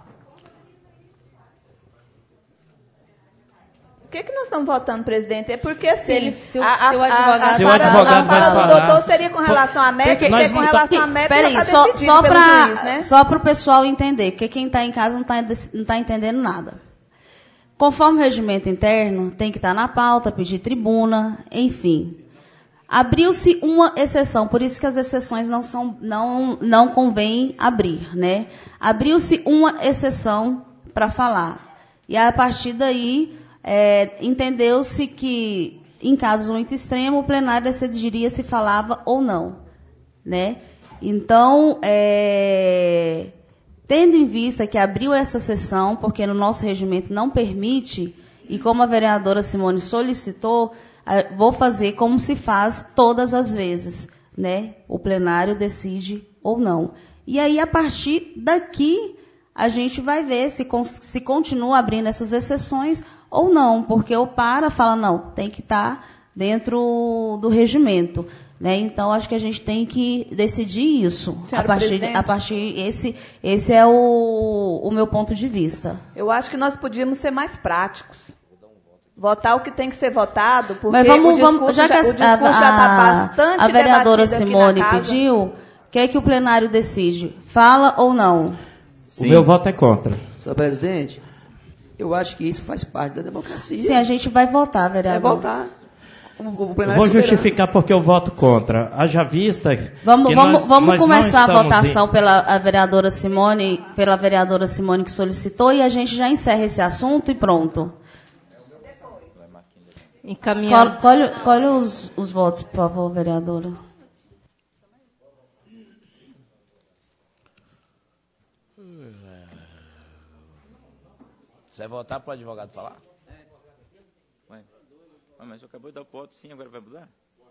S2: Por que, que nós estamos votando, presidente? É porque assim.
S9: Se ele- se o-
S2: a, a,
S9: se o advogado-
S2: a, a,
S6: Se o
S2: fala-
S6: advogado
S2: a fala
S6: vai
S2: do
S6: falar-
S2: doutor seria com relação à médica,
S6: Porque
S2: porque
S6: nós
S2: com
S6: não
S2: relação à médica
S1: Peraí,
S2: já
S1: só,
S2: tá decidido
S1: só
S2: pelo
S1: para
S2: juiz, né?
S1: só o pessoal entender, porque quem está em casa não está não tá entendendo nada. Conforme o regimento interno, tem que estar na pauta, pedir tribuna, enfim. Abriu-se uma exceção, por isso que as exceções não, são, não, não convém abrir, né? Abriu-se uma exceção para falar. E a partir daí, é, entendeu-se que, em casos muito extremos, o plenário decidiria se falava ou não, né? Então, é, tendo em vista que abriu essa sessão, porque no nosso regimento não permite, e como a vereadora Simone solicitou, vou fazer como se faz todas as vezes, né? O plenário decide ou não. E aí, a partir daqui, a gente vai ver se, se continua abrindo essas exceções ou não, porque o para fala, não, tem que estar dentro do regimento. Né? Então, acho que a gente tem que decidir isso. A partir, a partir esse, esse é o, o meu ponto de vista.
S2: Eu acho que nós podíamos ser mais práticos. Votar o que tem que ser votado, porque
S1: Mas vamos,
S2: o discurso,
S1: vamos, já que
S2: já,
S1: a,
S2: o discurso já está bastante
S1: a vereadora
S2: debatido aqui
S1: Simone
S2: na casa.
S1: pediu, o que é que o plenário decide? Fala ou não?
S6: Sim. O meu voto é contra.
S10: Senhor presidente, eu acho que isso faz parte da democracia.
S1: Sim, a gente vai votar, vereador.
S10: Vai votar. O, o plenário
S6: Vou
S10: é soberano.
S6: justificar porque eu voto contra. Haja vista
S1: Vamos,
S6: que
S1: vamos,
S6: nós,
S1: vamos
S6: nós
S1: começar a
S6: não estamos
S1: votação
S6: em...
S1: pela a vereadora Simone, pela vereadora Simone que solicitou, e a gente já encerra esse assunto e pronto.
S9: Encaminhando.
S1: Colhe, colhe os, os votos, por favor, vereadora.
S11: Você vai votar para o advogado falar?
S3: Ué, mas eu acabou de dar o voto, sim, agora vai mudar?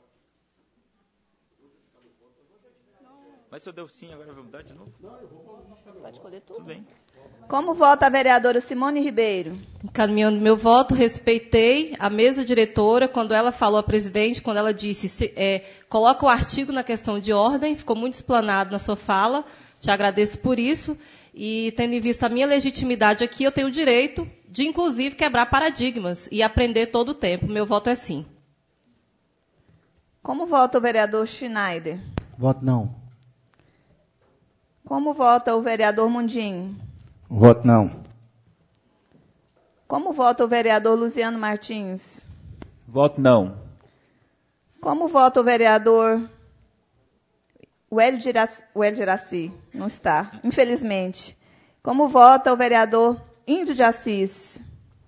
S3: Mas se eu deu sim, agora vai mudar de novo?
S2: Pode escolher tudo.
S3: Tudo bem.
S2: Como vota a vereadora Simone Ribeiro?
S9: Encaminhando meu voto, respeitei a mesa diretora quando ela falou a presidente, quando ela disse, se, é, coloca o artigo na questão de ordem, ficou muito explanado na sua fala, te agradeço por isso, e tendo em vista a minha legitimidade aqui, eu tenho o direito de, inclusive, quebrar paradigmas e aprender todo o tempo. Meu voto é sim.
S2: Como vota o vereador Schneider?
S12: Voto não.
S2: Como vota o vereador Mundinho?
S4: Voto não.
S2: Como vota o vereador Luciano Martins?
S13: Voto não.
S2: Como vota o vereador o Hélio Giraci? O Hélio Giraci não está, infelizmente. Como vota o vereador Índio de Assis?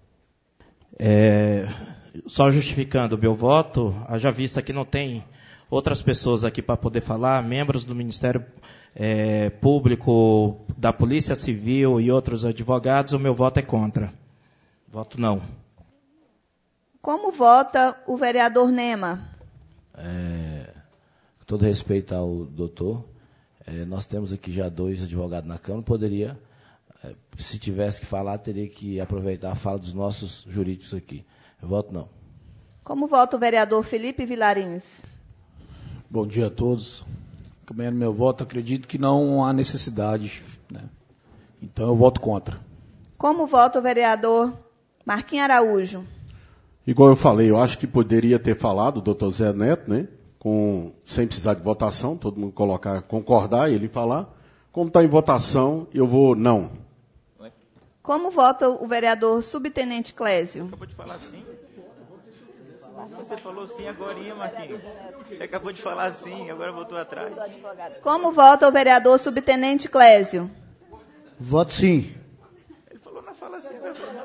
S6: É, só justificando o meu voto, haja vista que não tem outras pessoas aqui para poder falar, membros do Ministério é, Público, da Polícia Civil e outros advogados, o meu voto é contra. Voto não.
S2: Como vota o vereador Nema?
S11: É, com todo respeito ao doutor, é, nós temos aqui já dois advogados na Câmara, poderia, é, se tivesse que falar, teria que aproveitar a fala dos nossos jurídicos aqui. Eu voto não.
S2: Como vota o vereador Felipe Vilarins?
S14: Bom dia a todos. Caminhando meu voto, acredito que não há necessidade, né? Então eu voto contra.
S2: Como vota o vereador Marquinhos Araújo?
S5: Igual eu falei, eu acho que poderia ter falado o doutor Zé Neto, né? Com, sem precisar de votação, todo mundo colocar, concordar e ele falar. Como está em votação, eu vou não.
S2: Como vota o vereador Subtenente Clésio?
S3: Acabou de falar sim. Você falou sim agorinha, Marquinhos. Você acabou de falar sim, agora voltou atrás.
S2: Como vota o vereador Subtenente Clésio?
S8: Voto sim.
S3: Ele falou na fala sim.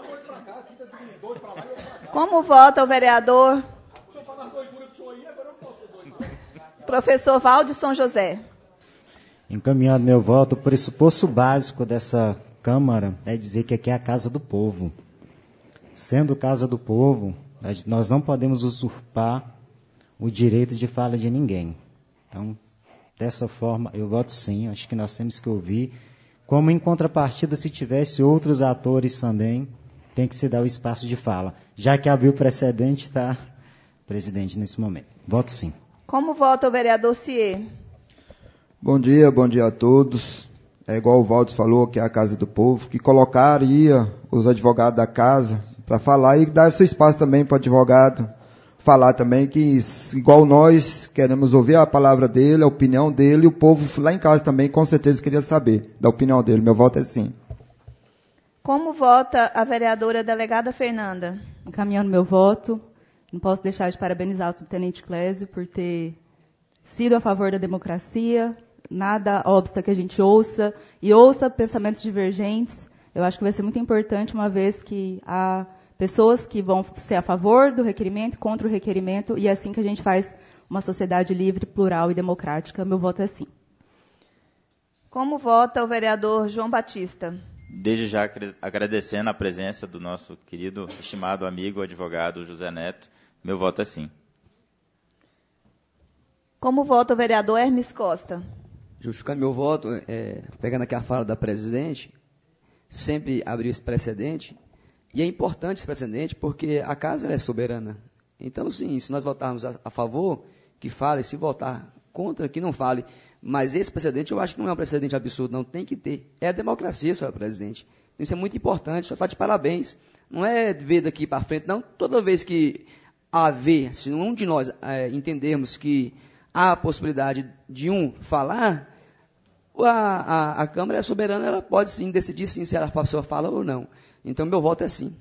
S2: Como vota o vereador professor Valde São José?
S12: Encaminhando meu voto, o pressuposto básico dessa Câmara é dizer que aqui é a casa do povo. sendo Casa do Povo, nós não podemos usurpar o direito de fala de ninguém. Então, dessa forma, eu voto sim. Acho que nós temos que ouvir. Como em contrapartida, se tivesse outros atores também, tem que se dar o espaço de fala. Já que havia o precedente, está, presidente, nesse momento. Voto sim.
S2: Como vota o vereador Cier?
S13: Bom dia, bom dia a todos. É igual o Valdes falou, que é a Casa do Povo, que colocaria os advogados da casa para falar e dar seu espaço também para o advogado falar também, que igual nós queremos ouvir a palavra dele, a opinião dele, e o povo lá em casa também com certeza queria saber da opinião dele. Meu voto é sim.
S2: Como vota a vereadora delegada Fernanda?
S7: Encaminhando meu voto, não posso deixar de parabenizar o subtenente Clésio por ter sido a favor da democracia. Nada obsta que a gente ouça e ouça pensamentos divergentes. Eu acho que vai ser muito importante, uma vez que há pessoas que vão ser a favor do requerimento, contra o requerimento, e é assim que a gente faz uma sociedade livre, plural e democrática. Meu voto é sim.
S2: Como vota o vereador João Batista?
S3: Desde já agradecendo a presença do nosso querido, estimado amigo, advogado José Neto, meu voto é sim.
S2: Como vota o vereador Hermes Costa?
S10: Justificando meu voto, é, pegando aqui a fala da presidente, sempre abriu esse precedente, e é importante esse precedente porque a casa é soberana. Então, sim, se nós votarmos a, a favor, que fale, se votar contra, que não fale. Mas esse precedente eu acho que não é um precedente absurdo, não tem que ter. É a democracia, senhora presidente. Então, isso é muito importante, só está de parabéns. Não é ver daqui para frente, não. Toda vez que haver, se um de nós é, entendermos que há a possibilidade de um falar, a, a, a Câmara é soberana, ela pode sim decidir sim, se a pessoa fala ou não. Então, meu voto é sim.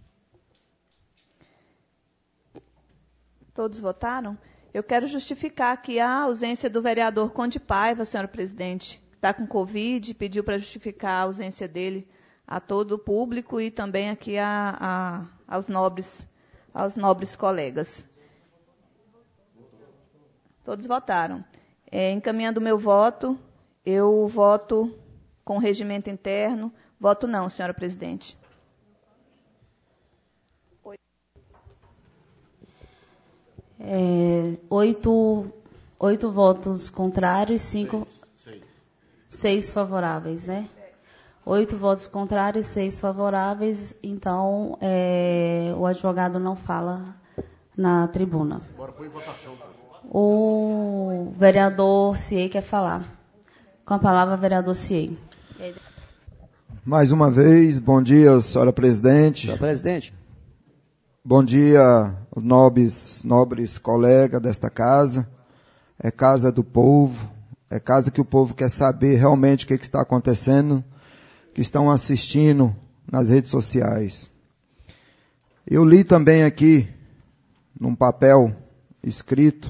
S2: Todos votaram? Eu quero justificar aqui a ausência do vereador Conde Paiva, senhora presidente, que está com Covid, pediu para justificar a ausência dele a todo o público e também aqui a, a, aos, nobres, aos nobres colegas. Todos votaram. É, encaminhando o meu voto, eu voto com regimento interno. Voto não, senhora presidente.
S1: É, oito, oito votos contrários, cinco, seis, seis favoráveis, né? Oito votos contrários, seis favoráveis. Então, é, o advogado não fala na tribuna.
S5: Bora pôr em votação.
S1: O vereador Cier quer falar. Com a palavra, vereador Cier.
S13: Mais uma vez, bom dia, senhora presidente.
S10: Senhora presidente.
S13: Bom dia, nobres, nobres colegas desta casa. É casa do povo, é casa que o povo quer saber realmente o que, que está acontecendo, que estão assistindo nas redes sociais. Eu li também aqui, num papel escrito,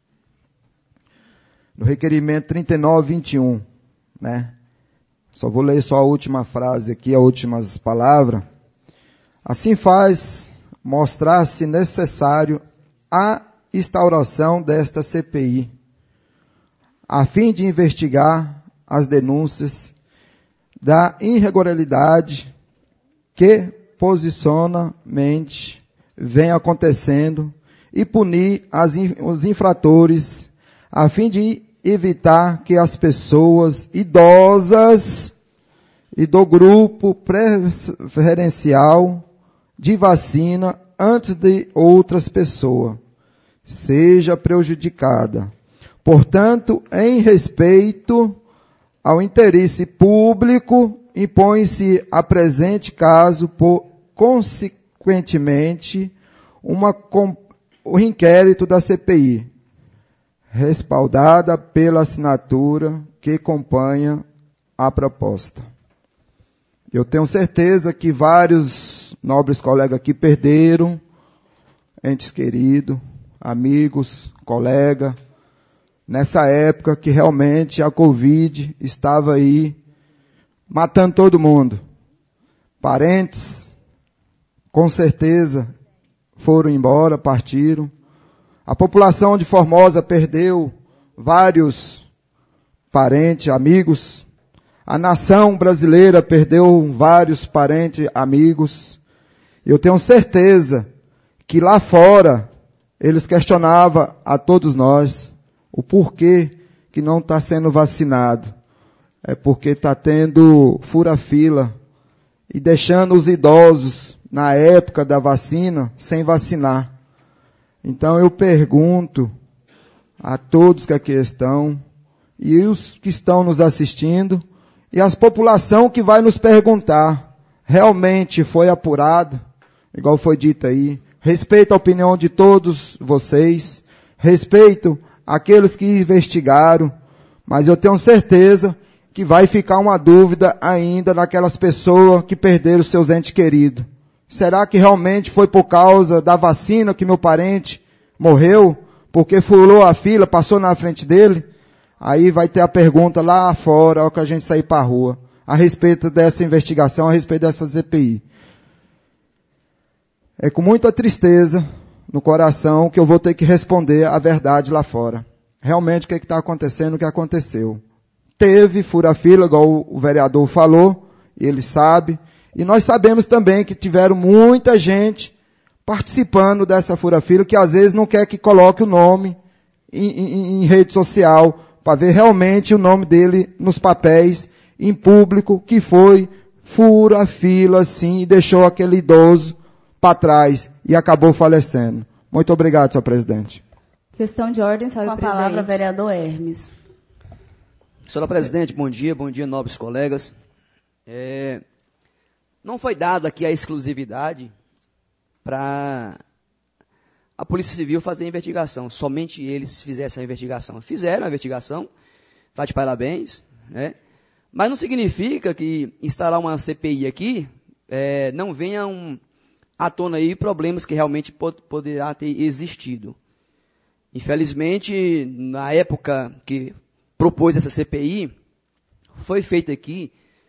S13: no requerimento trinta e nove, vinte e um, né? Só vou ler só a última frase aqui, as últimas palavras. Assim faz mostrar-se necessário a instauração desta C P I, a fim de investigar as denúncias da irregularidade que posicionalmente vem acontecendo e punir as, os infratores, a fim de evitar que as pessoas idosas e do grupo preferencial de vacina antes de outras pessoas seja prejudicada. Portanto, em respeito ao interesse público, impõe-se a presente caso, por consequentemente, uma, o inquérito da C P I, respaldada pela assinatura que acompanha a proposta. Eu tenho certeza que vários nobres colegas aqui perderam entes queridos, amigos, colegas, nessa época que realmente a Covid estava aí matando todo mundo. Parentes, com certeza, foram embora, partiram. A população de Formosa perdeu vários parentes, amigos. A nação brasileira perdeu vários parentes, amigos. Eu tenho certeza que lá fora eles questionavam a todos nós o porquê que não está sendo vacinado. É porque está tendo fura-fila e deixando os idosos, na época da vacina, sem vacinar. Então eu pergunto a todos que aqui estão, e os que estão nos assistindo, e a população que vai nos perguntar, realmente foi apurado, igual foi dito aí, respeito a opinião de todos vocês, respeito aqueles que investigaram, mas eu tenho certeza que vai ficar uma dúvida ainda naquelas pessoas que perderam seus entes queridos. Será que realmente foi por causa da vacina que meu parente morreu? Porque furou a fila, passou na frente dele? Aí vai ter a pergunta lá fora, ao que a gente sair para a rua, a respeito dessa investigação, a respeito dessa C P I. É com muita tristeza no coração que eu vou ter que responder a verdade lá fora. Realmente o que está acontecendo, o que aconteceu. Teve fura-fila, igual o vereador falou, ele sabe, e nós sabemos também que tiveram muita gente participando dessa fura-fila, que às vezes não quer que coloque o nome em, em, em rede social, para ver realmente o nome dele nos papéis, em público, que foi fura-fila, sim, e deixou aquele idoso para trás e acabou falecendo. Muito obrigado, senhor presidente.
S7: Questão de ordem, senhor
S1: presidente. Com a palavra, vereador Hermes.
S10: Senhora presidente, bom dia, bom dia, nobres colegas. É, não foi dada aqui a exclusividade para a Polícia Civil fazer a investigação, somente eles fizessem a investigação. Fizeram a investigação, está de parabéns, né? Mas não significa que instalar uma C P I aqui é, não venham à tona aí problemas que realmente pod- poderá ter existido. Infelizmente, na época que propôs essa C P I, foi feita aqui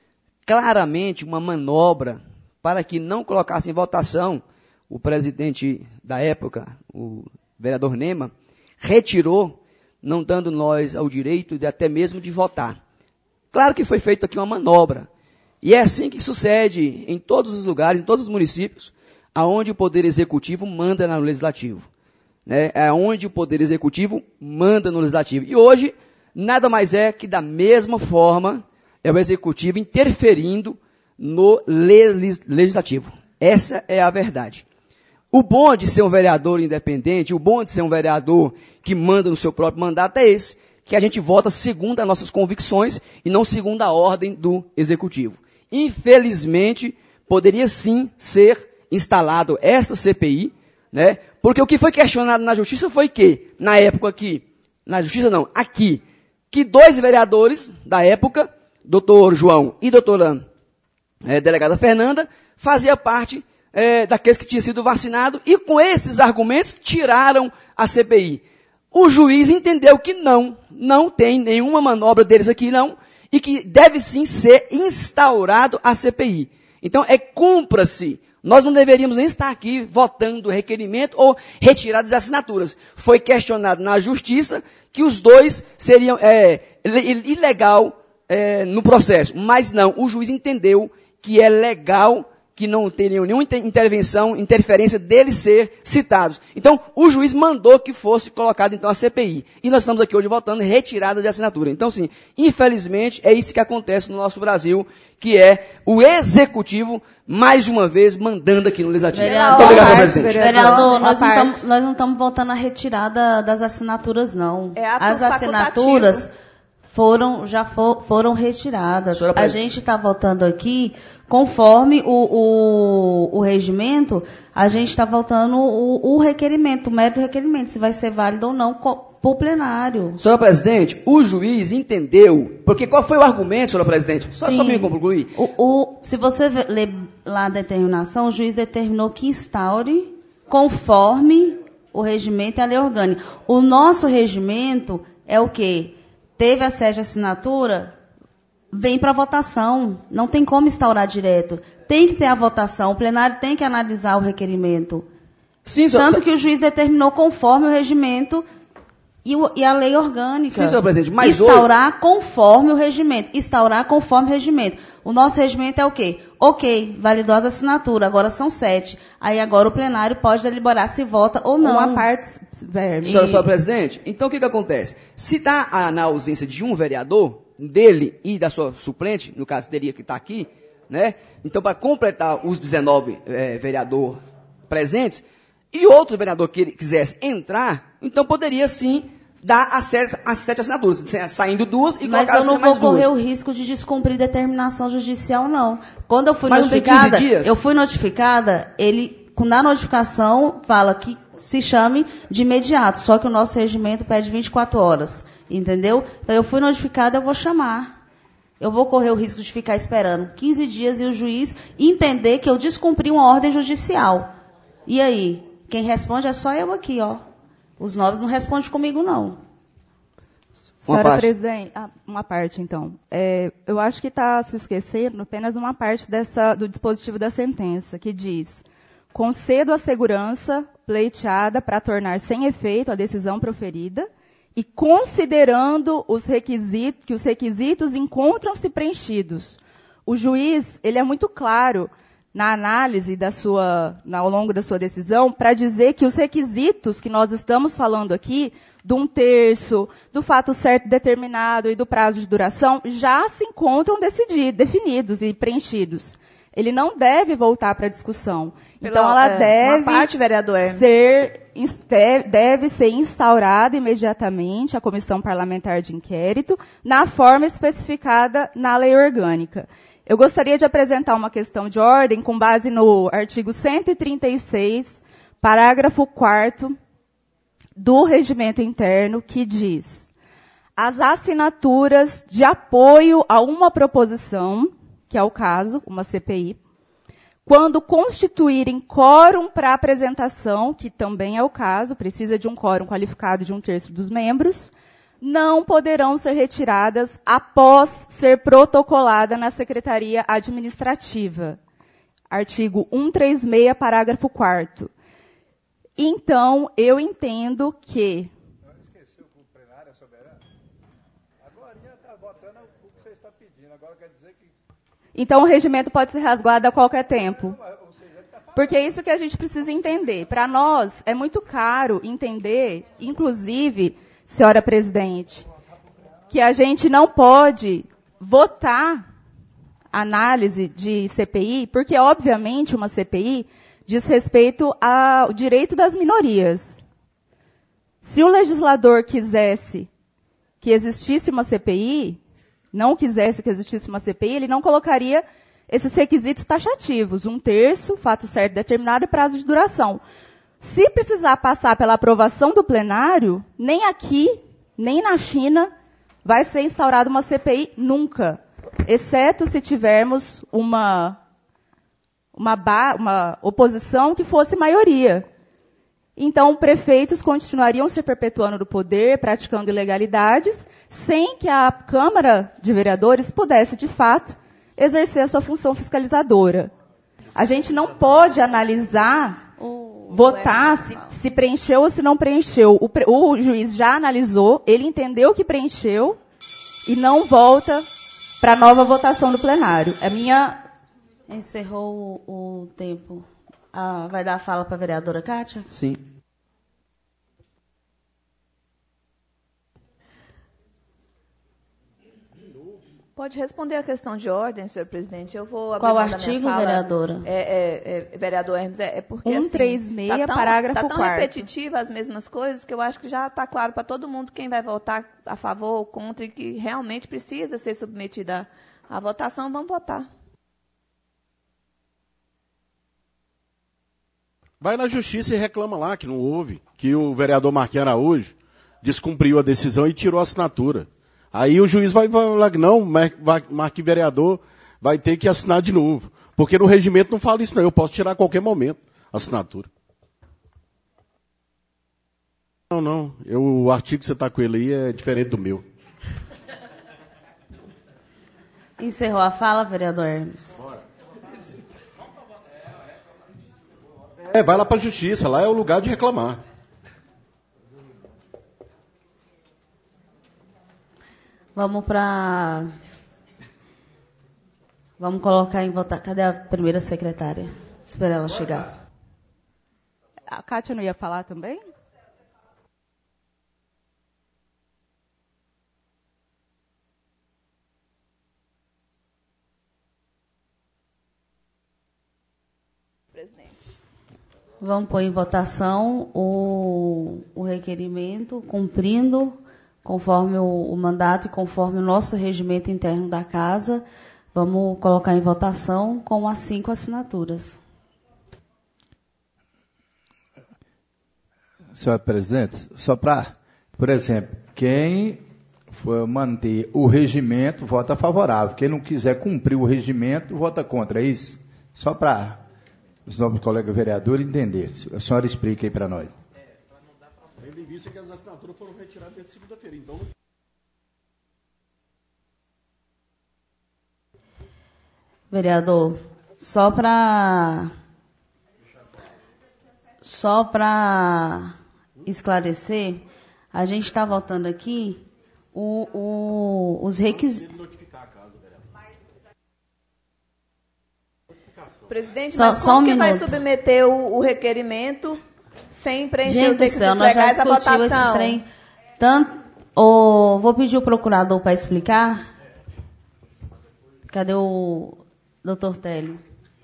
S10: claramente uma manobra para que não colocasse em votação. O presidente da época, o vereador Nema, retirou, não dando nós ao direito de até mesmo de votar. Claro que foi feita aqui uma manobra. E é assim que sucede em todos os lugares, em todos os municípios, aonde o Poder Executivo manda no Legislativo. Né? É onde o Poder Executivo manda no Legislativo. E hoje, nada mais é que da mesma forma, é o Executivo interferindo no Legislativo. Essa é a verdade. O bom de ser um vereador independente, o bom de ser um vereador que manda no seu próprio mandato é esse, que a gente vota segundo as nossas convicções e não segundo a ordem do Executivo. Infelizmente, poderia sim ser instalado essa C P I, né? Porque o que foi questionado na Justiça foi que, na época aqui, na Justiça não, aqui, que dois vereadores da época, doutor João e doutora é, delegada Fernanda, faziam parte é, daqueles que tinham sido vacinados e com esses argumentos tiraram a C P I. O juiz entendeu que não, não tem nenhuma manobra deles aqui não, e que deve sim ser instaurado a C P I. Então, é cumpra-se. Nós não deveríamos nem estar aqui votando requerimento ou retirada das assinaturas. Foi questionado na Justiça que os dois seriam é, ilegal é, no processo. Mas não, o juiz entendeu que é legal, que não teriam nenhuma intervenção, interferência deles ser citados. Então, o juiz mandou que fosse colocado, então, a C P I. E nós estamos aqui hoje votando retirada de assinatura. Então, sim, infelizmente, é isso que acontece no nosso Brasil, que é o Executivo, mais uma vez, mandando aqui no Legislativo.
S1: Vereador,
S10: muito obrigado, senhor presidente.
S1: Vereador, nós não, estamos, nós não estamos votando a retirada das assinaturas, não.
S2: É ato
S1: As assinaturas foram, já for, foram retiradas.
S10: Senhora,
S1: a gente está votando aqui, conforme o, o, o regimento, a gente está votando o, o requerimento, o mero requerimento, se vai ser válido ou não para o plenário.
S10: Senhora presidente, o juiz entendeu, porque qual foi o argumento, senhora presidente? Só, só me concluir.
S1: O, o, se você ler lá a determinação, o juiz determinou que instaure conforme o regimento e a lei orgânica. O nosso regimento é o quê? Teve a sede assinatura, vem para votação. Não tem como instaurar direto. Tem que ter a votação. O plenário tem que analisar o requerimento.
S10: Sim, senhora,
S1: Tanto que o juiz determinou conforme o regimento E, o, e a lei orgânica.
S10: Sim, senhor presidente, mas
S1: instaurar
S10: hoje...
S1: conforme o regimento. Instaurar conforme o regimento. O nosso regimento é o quê? Ok, validosa assinatura, agora são sete. Aí agora o plenário pode deliberar se vota ou não.
S7: Uma parte, verme.
S10: Senhor, senhor presidente, então o que, que acontece? Se está na ausência de um vereador, dele e da sua suplente, no caso teria que estar aqui, né? Então, para completar os dezenove é, vereadores presentes, e outro vereador que quisesse entrar, então poderia sim dar as sete, as sete assinaturas, saindo duas e
S1: Mas
S10: colocar
S1: eu não
S10: mais
S1: vou correr
S10: duas.
S1: o risco de descumprir determinação judicial, não. Quando eu fui
S10: Mas
S1: notificada,
S10: tem quinze dias?
S1: eu fui notificada, ele, na notificação, fala que se chame de imediato, só que o nosso regimento pede vinte e quatro horas, entendeu? Então eu fui notificada, eu vou chamar. Eu vou correr o risco de ficar esperando quinze dias e o juiz entender que eu descumpri uma ordem judicial. E aí? Quem responde é só eu aqui, ó. Os novos não respondem comigo, não.
S7: Senhora presidente, ah, uma parte, então. É, eu acho que está se esquecendo apenas uma parte dessa, do dispositivo da sentença, que diz: concedo a segurança pleiteada para tornar sem efeito a decisão proferida e considerando os requisitos, que os requisitos encontram-se preenchidos. O juiz, ele é muito claro na análise da sua, ao longo da sua decisão, para dizer que os requisitos que nós estamos falando aqui, de um terço, do fato certo determinado e do prazo de duração, já se encontram decididos, definidos e preenchidos. Ele não deve voltar para a discussão.
S2: Pela,
S7: então, ela
S2: é,
S7: deve,
S2: parte, vereador Hermes.
S7: ser, deve ser instaurada imediatamente a comissão parlamentar de inquérito, na forma especificada na lei orgânica. Eu gostaria de apresentar uma questão de ordem com base no artigo cento e trinta e seis, parágrafo quarto do Regimento Interno, que diz: as assinaturas de apoio a uma proposição, que é o caso, uma C P I, quando constituírem quórum para apresentação, que também é o caso, precisa de um quórum qualificado de um terço dos membros, não poderão ser retiradas após ser protocolada na Secretaria Administrativa. Artigo cento e trinta e seis, parágrafo quarto. Então, eu entendo que...
S4: Não esqueceu que o plenário é soberano? Agora está votando o que você está pedindo. Agora quer dizer que...
S7: Então, o regimento pode ser rasgado a qualquer tempo. Porque é isso que a gente precisa entender. Para nós, é muito caro entender, inclusive... Senhora presidente, que a gente não pode votar análise de C P I, porque, obviamente, uma C P I diz respeito ao direito das minorias. Se o legislador quisesse que existisse uma C P I, não quisesse que existisse uma C P I, ele não colocaria esses requisitos taxativos, um terço, fato certo determinado e prazo de duração. Se precisar passar pela aprovação do plenário, nem aqui, nem na China, vai ser instaurada uma C P I nunca. Exceto se tivermos uma, uma, uma oposição que fosse maioria. Então, prefeitos continuariam se perpetuando no poder, praticando ilegalidades, sem que a Câmara de Vereadores pudesse, de fato, exercer a sua função fiscalizadora. A gente não pode analisar... votar se, se preencheu ou se não preencheu. O, o juiz já analisou, ele entendeu que preencheu e não volta para nova votação do plenário. A minha...
S1: Encerrou o, o tempo. Ah, vai dar a fala para a vereadora Kátia?
S10: Sim.
S2: Pode responder a questão de ordem, senhor presidente. Eu vou abrir
S1: Qual
S2: mão da
S1: artigo,
S2: minha fala.
S1: Vereadora?
S2: É, é, é, vereador Hermes, é, é porque
S7: cento e trinta e seis,
S2: assim, tá tão,
S7: parágrafo
S2: tá tão
S7: quarto.
S2: repetitiva as mesmas coisas que eu acho que já está claro para todo mundo quem vai votar a favor ou contra e que realmente precisa ser submetida à votação. Vamos votar.
S5: Vai na justiça e reclama lá que não houve, que o vereador Marquinhos Araújo descumpriu a decisão e tirou a assinatura. Aí o juiz vai falar que não, Marquinhos vereador vai ter que assinar de novo. Porque no regimento não fala isso não, eu posso tirar a qualquer momento a assinatura. Não, não, eu, o artigo que você está com ele aí é diferente do meu.
S1: Encerrou a fala, vereador Hermes.
S5: É, vai lá para a justiça, lá é o lugar de reclamar.
S1: Vamos para... Vamos colocar em votação. Cadê a primeira secretária? Espera ela chegar.
S7: A Kátia não ia falar também?
S2: Presidente.
S1: Vamos pôr em votação o, o requerimento, cumprindo, conforme o, o mandato e conforme o nosso regimento interno da Casa. Vamos colocar em votação com as cinco assinaturas.
S4: Senhora Presidente, só para, por exemplo, quem for manter o regimento, vota favorável. Quem não quiser cumprir o regimento, vota contra. É isso? Só para os nobres colegas vereadores entenderem. A senhora explica aí para nós.
S5: Tendo em vista que as assinaturas foram retiradas desde segunda-feira, então...
S1: Vereador, só para só para esclarecer, a gente está votando aqui o, o, os requisitos.
S2: Presidente,
S1: Só-
S2: mas
S1: só
S2: como
S1: um
S2: que vai
S1: minuto.
S2: submeter o, o requerimento sem preencher
S1: Gente
S2: os
S1: do céu,
S2: requisitos
S1: nós já
S2: legais à
S1: discutimos esse
S2: votação?
S1: trem. Tanto, ô, vou pedir o procurador para explicar. Cadê o doutor Télio?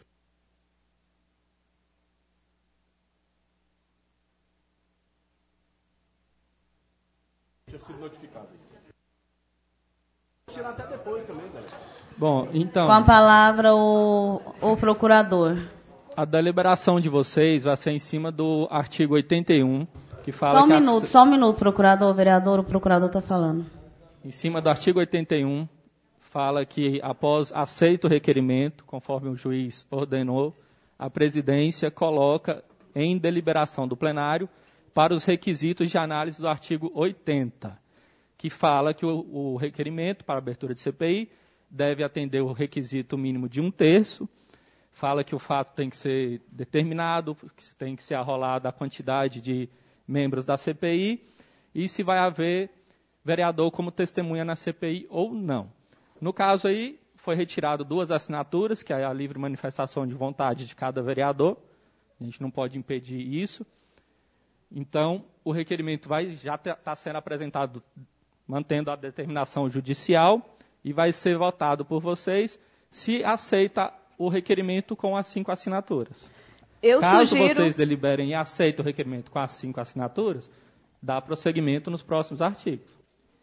S5: Tinha sido notificado. Tirar até depois também, galera.
S15: Bom, então...
S1: Com a palavra o, o procurador.
S15: A deliberação de vocês vai ser em cima do artigo oitenta e um, que fala
S1: Só um
S15: que...
S1: minuto,
S15: a,
S1: só um minuto, procurador, vereador, o procurador está falando.
S15: Em cima do artigo oitenta e um, fala que após aceito o requerimento, conforme o juiz ordenou, a presidência coloca em deliberação do plenário para os requisitos de análise do artigo oitenta, que fala que o, o requerimento para abertura de C P I deve atender o requisito mínimo de um terço, fala que o fato tem que ser determinado, que tem que ser arrolada a quantidade de membros da C P I e se vai haver vereador como testemunha na C P I ou não. No caso aí, foi retirado duas assinaturas, que é a livre manifestação de vontade de cada vereador. A gente não pode impedir isso. Então, o requerimento vai, já está sendo apresentado mantendo a determinação judicial e vai ser votado por vocês se aceita o requerimento com as cinco assinaturas.
S2: Eu
S15: Caso
S2: sugiro...
S15: vocês deliberem e aceitem o requerimento com as cinco assinaturas, dá prosseguimento nos próximos artigos.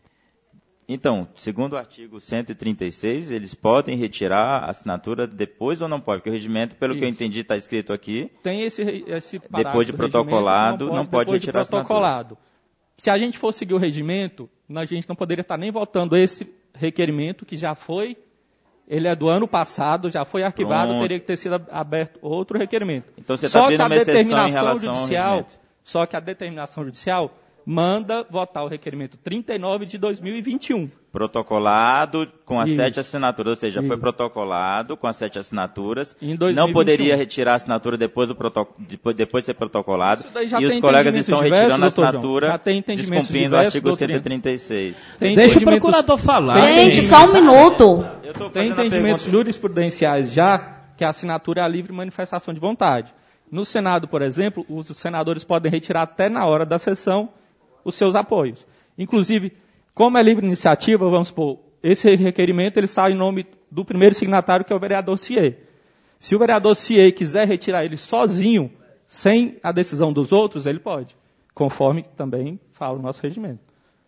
S3: Então, segundo o artigo cento e trinta e seis, eles podem retirar a assinatura depois ou não pode? Porque o regimento, pelo
S15: Isso.
S3: que eu entendi, está escrito aqui.
S15: Tem esse, esse
S3: Depois de protocolado, não pode, não pode retirar a assinatura.
S15: protocolado. Se a gente for seguir o regimento, a gente não poderia estar nem votando esse requerimento que já foi, ele é do ano passado, já foi arquivado,
S3: Pronto.
S15: teria que ter sido aberto outro requerimento.
S3: Então você está
S15: Só
S3: abrindo
S15: que a
S3: uma exceção em
S15: determinação
S3: relação ao
S15: judicial,
S3: regimento.
S15: só que a determinação judicial manda votar o requerimento trinta e nove de dois mil e vinte e um.
S3: Protocolado com as
S15: Isso.
S3: sete assinaturas, ou seja,
S15: Isso.
S3: foi protocolado com as sete assinaturas.
S15: Em dois mil e vinte e um.
S3: Não poderia retirar a assinatura depois, do proto... depois, depois de ser protocolado.
S15: Isso daí já
S3: E os
S15: tem
S3: colegas
S15: entendimentos
S3: estão
S15: diversos,
S3: retirando a
S15: doutor João.
S3: assinatura,
S15: Já tem entendimentos
S3: descumprindo o
S15: diversos,
S3: artigo
S15: doutrina.
S3: cento e trinta e seis.
S15: Tem
S16: Deixa o
S15: entendimentos-
S16: procurador falar.
S1: Gente,
S15: Tem-
S1: só um minuto.
S3: Eu tô
S15: Tem
S3: fazendo a
S15: entendimentos
S3: pergunta.
S15: jurisprudenciais já que a assinatura é a livre manifestação de vontade. No Senado, por exemplo, os senadores podem retirar até na hora da sessão os seus apoios. Inclusive, como é livre iniciativa, vamos supor, esse requerimento ele sai em nome do primeiro signatário, que é o vereador Ciê. Se o vereador Ciê quiser retirar ele sozinho, sem a decisão dos outros, ele pode, conforme também fala o nosso regimento.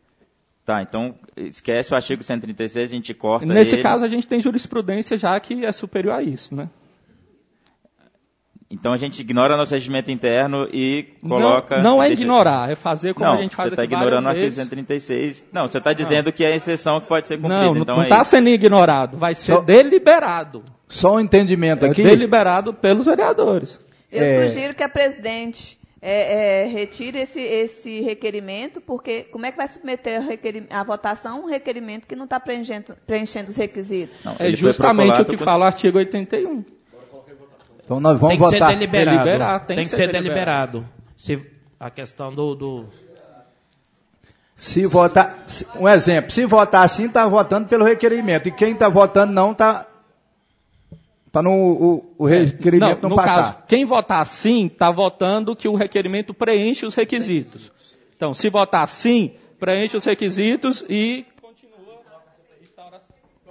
S3: Tá, então esquece o artigo cento e trinta e seis, a gente corta
S15: Nesse
S3: ele.
S15: caso, a gente tem jurisprudência já que é superior a isso, né?
S3: Então a gente ignora nosso regimento interno e coloca...
S15: Não, não é
S3: deixa-
S15: ignorar, é fazer como
S3: não,
S15: a gente faz
S3: você está
S15: aqui
S3: ignorando o
S15: várias
S3: artigo
S15: vezes.
S3: cento e trinta e seis. Não, você está dizendo que é exceção que pode ser cumprida.
S15: Não,
S3: então
S15: não
S3: é
S15: está
S3: isso.
S15: sendo ignorado, vai ser
S4: Só-
S15: deliberado.
S4: Só um entendimento
S15: É
S4: aqui.
S15: deliberado pelos vereadores.
S2: Eu
S4: É.
S2: sugiro que a presidente é, é, retire esse, esse requerimento, porque como é que vai submeter a, requerim- a votação um requerimento que não está preenchendo, preenchendo os requisitos?
S3: Não,
S15: É
S3: ele foi
S15: justamente o
S3: protocolado
S15: que
S3: com-
S15: fala o artigo oitenta e um.
S4: Então nós vamos
S16: Tem que
S4: votar.
S16: ser deliberado.
S15: Deliberar,
S16: tem, que ser deliberado. Se a questão do, do...
S4: Se votar, se, um exemplo, se votar assim, está votando pelo requerimento. E quem está votando não está... Para o, o requerimento não,
S15: não
S4: passar.
S15: Caso, quem votar sim, está votando que o requerimento preenche os requisitos. Então, se votar sim, preenche os requisitos e continua a instauração.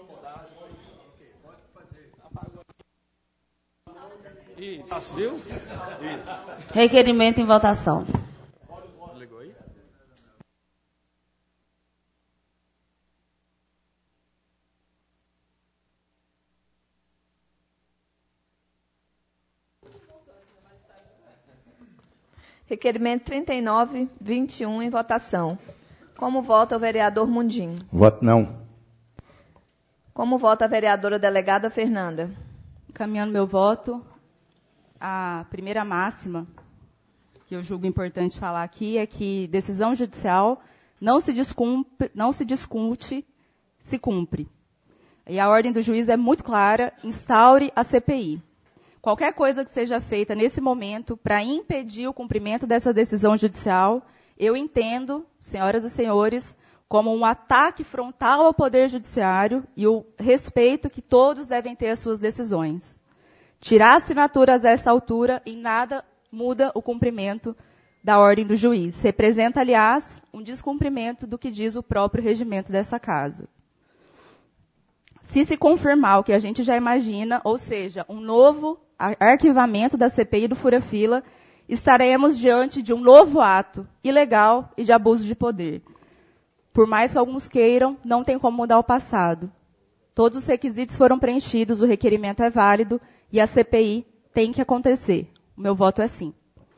S15: Isso, viu?
S1: Requerimento em votação.
S2: Requerimento trinta e nove, vinte e um em votação. Como vota o vereador Mundim?
S4: Voto não.
S2: Como vota a vereadora delegada Fernanda?
S7: Encaminhando meu voto, a primeira máxima que eu julgo importante falar aqui é que decisão judicial não se discute, não se discute, se cumpre. E a ordem do juiz é muito clara, instaure a C P I. Qualquer coisa que seja feita nesse momento para impedir o cumprimento dessa decisão judicial, eu entendo, senhoras e senhores, como um ataque frontal ao Poder Judiciário e o respeito que todos devem ter às suas decisões. Tirar assinaturas a esta altura em nada muda o cumprimento da ordem do juiz. Representa, aliás, um descumprimento do que diz o próprio regimento dessa casa. Se se confirmar o que a gente já imagina, ou seja, um novo arquivamento da C P I do fura-fila, estaremos diante de um novo ato ilegal e de abuso de poder. Por mais que alguns queiram, não tem como mudar o passado. Todos os requisitos foram preenchidos, o requerimento é válido e a C P I tem que acontecer. O meu voto é sim.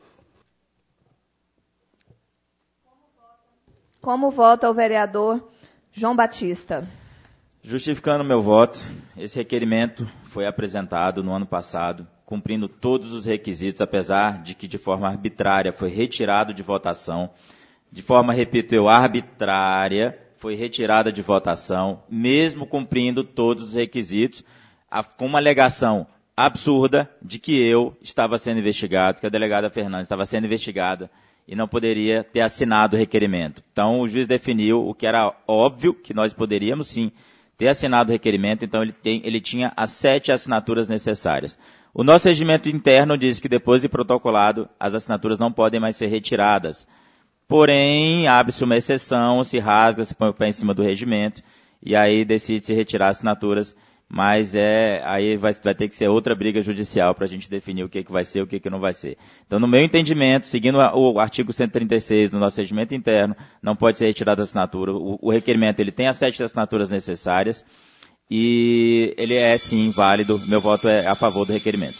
S2: Como vota o vereador João Batista?
S3: Justificando meu voto, esse requerimento foi apresentado no ano passado, cumprindo todos os requisitos, apesar de que de forma arbitrária foi retirado de votação. De forma, repito eu, arbitrária, foi retirada de votação, mesmo cumprindo todos os requisitos, com uma alegação absurda de que eu estava sendo investigado, que a delegada Fernandes estava sendo investigada e não poderia ter assinado o requerimento. Então, o juiz definiu o que era óbvio, que nós poderíamos sim ter assinado o requerimento, então ele, tem, ele tinha as sete assinaturas necessárias. O nosso regimento interno diz que depois de protocolado, as assinaturas não podem mais ser retiradas. Porém, abre-se uma exceção, se rasga, se põe o pé em cima do regimento, e aí decide-se retirar assinaturas, mas é, aí vai, vai ter que ser outra briga judicial para a gente definir o que, que vai ser e o que, que não vai ser. Então, no meu entendimento, seguindo o artigo cento e trinta e seis do nosso regimento interno, não pode ser retirada a assinatura. O, o requerimento ele tem as sete assinaturas necessárias e ele é, sim, válido. Meu voto é a favor do requerimento.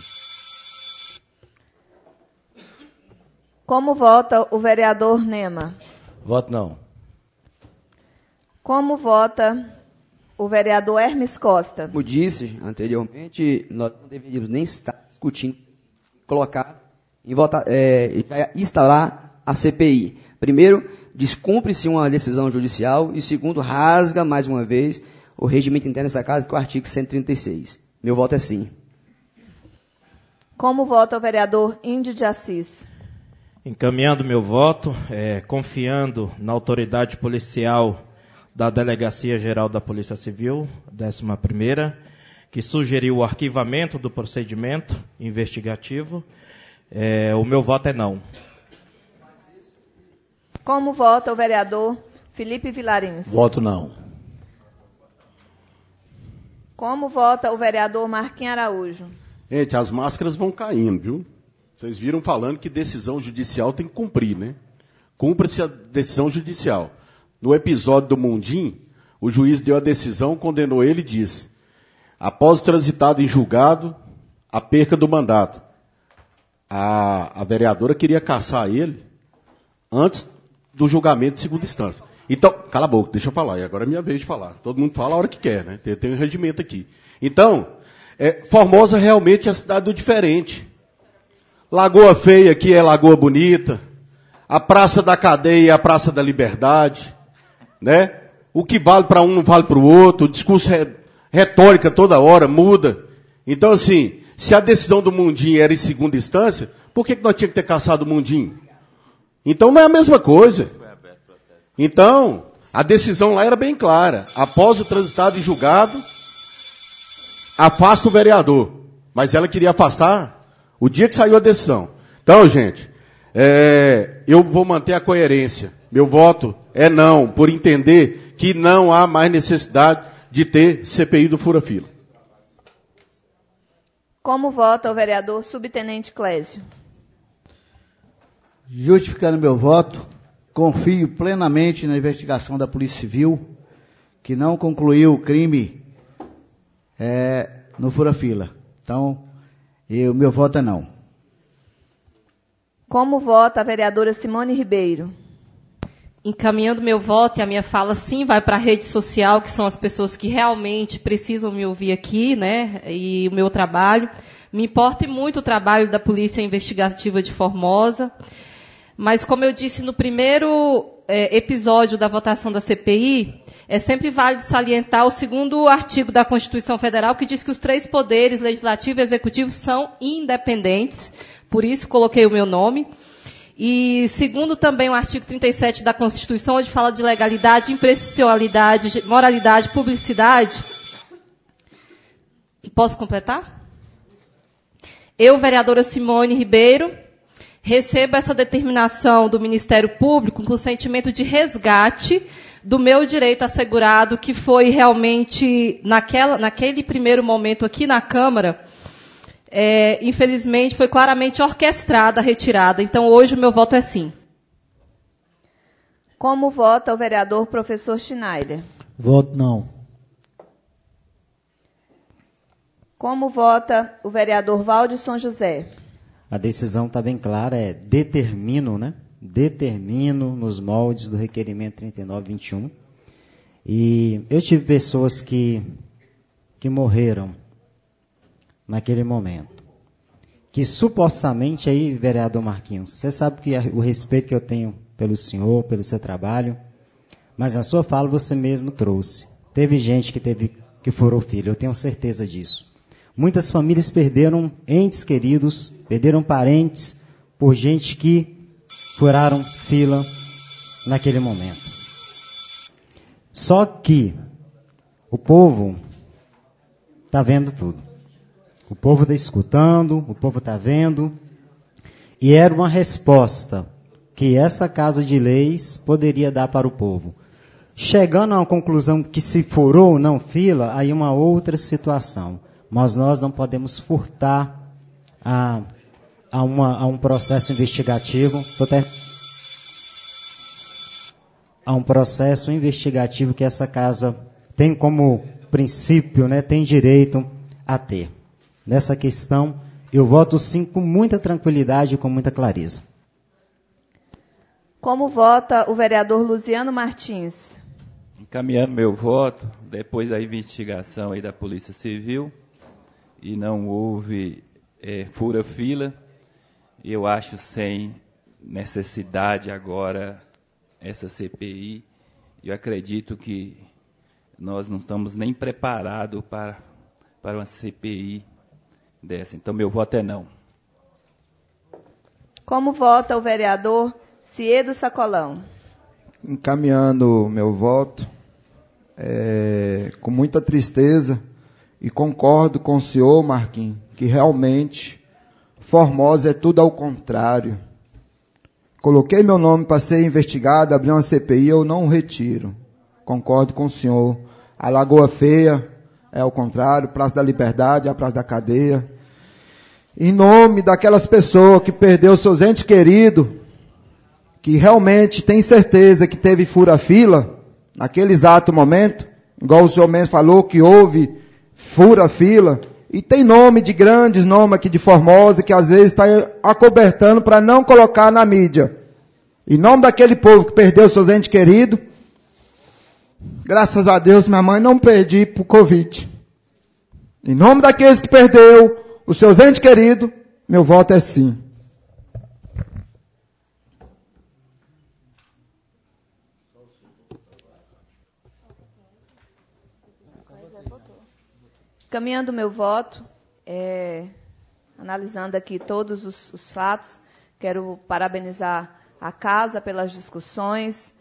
S2: Como vota o vereador Nema?
S11: Voto não.
S2: Como vota o vereador Hermes Costa?
S10: Como disse anteriormente, nós não deveríamos nem estar discutindo, colocar, em votar, é, instaurar a C P I. Primeiro, descumpre-se uma decisão judicial e, segundo, rasga, mais uma vez, o regimento interno dessa casa, que é o artigo cento e trinta e seis. Meu voto é sim.
S2: Como vota o vereador Índio de Assis?
S6: Encaminhando meu voto, é, confiando na autoridade policial da Delegacia Geral da Polícia Civil, décima primeira, que sugeriu o arquivamento do procedimento investigativo. É, o meu voto é não.
S2: Como vota o vereador Felipe Vilarins?
S14: Voto não.
S2: Como vota o vereador Marquinhos Araújo?
S5: Gente, as máscaras vão caindo, viu? Vocês viram falando que decisão judicial tem que cumprir, né? Cumpre-se a decisão judicial. No episódio do Mundim, o juiz deu a decisão, condenou ele e disse: após transitado em julgado, a perca do mandato. A, a vereadora queria caçar ele antes do julgamento de segunda instância. Então, cala a boca, deixa eu falar. E agora é minha vez de falar. Todo mundo fala a hora que quer, né? Tem, tem um regimento aqui. Então, é, Formosa realmente é a cidade do diferente. Lagoa Feia aqui é Lagoa Bonita. A Praça da Cadeia é a Praça da Liberdade. Né? O que vale para um não vale para o outro. O discurso é retórica toda hora muda. Então, assim, se a decisão do Mundim era em segunda instância, por que, que nós tínhamos que ter caçado o Mundim? Então não é a mesma coisa. Então, a decisão lá era bem clara. Após o transitado em julgado, afasta o vereador. Mas ela queria afastar o dia que saiu a decisão. Então, gente, é, eu vou manter a coerência. Meu voto é não, por entender que não há mais necessidade de ter C P I do fura-fila.
S2: Como vota o vereador subtenente Clésio?
S8: Justificando meu voto, confio plenamente na investigação da Polícia Civil, que não concluiu o crime é, no fura-fila. Então, o meu voto é não.
S2: Como vota a vereadora Simone Ribeiro?
S9: Encaminhando meu voto e a minha fala, sim, vai para a rede social, que são as pessoas que realmente precisam me ouvir aqui, né, e o meu trabalho. Me importa muito o trabalho da Polícia Investigativa de Formosa, mas como eu disse no primeiro é, episódio da votação da C P I, é sempre válido salientar o segundo artigo da Constituição Federal, que diz que os três poderes, legislativo e executivo, são independentes, por isso coloquei o meu nome. E segundo também o artigo trinta e sete da Constituição, onde fala de legalidade, imparcialidade, moralidade, publicidade. Posso completar? Eu, vereadora Simone Ribeiro, recebo essa determinação do Ministério Público com o sentimento de resgate do meu direito assegurado, que foi realmente, naquela, naquele primeiro momento aqui na Câmara, É, infelizmente, foi claramente orquestrada a retirada. Então, hoje, o meu voto é sim.
S2: Como vota o vereador professor Schneider?
S14: Voto não.
S2: Como vota o vereador Valdisson José?
S12: A decisão está bem clara, é determino, né? Determino nos moldes do requerimento trinta e nove vinte e um. E eu tive pessoas que, que morreram naquele momento, que supostamente aí, vereador Marquinhos, você sabe que o respeito que eu tenho pelo senhor, pelo seu trabalho, mas na sua fala você mesmo trouxe. Teve gente que teve que furou filho, eu tenho certeza disso. Muitas famílias perderam entes queridos, perderam parentes por gente que furaram fila naquele momento. Só que o povo está vendo tudo. O povo está escutando, o povo está vendo, e era uma resposta que essa Casa de Leis poderia dar para o povo. Chegando a uma conclusão que se furou ou não fila, aí uma outra situação. Mas nós não podemos furtar a, a, uma, a um processo investigativo, ter, a um processo investigativo que essa casa tem como princípio, né, tem direito a ter. Nessa questão, eu voto sim com muita tranquilidade e com muita clareza.
S2: Como vota o vereador Luciano Martins?
S3: Encaminhando meu voto, depois da investigação aí da Polícia Civil, e não houve é, fura-fila, eu acho sem necessidade agora essa C P I. Eu acredito que nós não estamos nem preparados para, para uma C P I dessa. Então, meu voto é não.
S2: Como vota o vereador Ciedo Sacolão?
S13: Encaminhando meu voto, é, com muita tristeza, e concordo com o senhor, Marquinhos, que realmente Formosa é tudo ao contrário. Coloquei meu nome para ser investigado, abri uma C P I, eu não retiro. Concordo com o senhor. A Lagoa Feia é ao contrário, Praça da Liberdade é a Praça da Cadeia. Em nome daquelas pessoas que perderam seus entes queridos, que realmente tem certeza que teve fura-fila, naquele exato momento, igual o senhor mesmo falou, que houve fura-fila, e tem nome de grandes nomes aqui de Formosa, que às vezes está acobertando para não colocar na mídia. Em nome daquele povo que perdeu seus entes queridos, graças a Deus, minha mãe não perdi por Covid. Em nome daqueles que perdeu os seus entes queridos, meu voto é sim.
S2: Caminhando meu voto, é, analisando aqui todos os, os fatos, quero parabenizar a casa pelas discussões,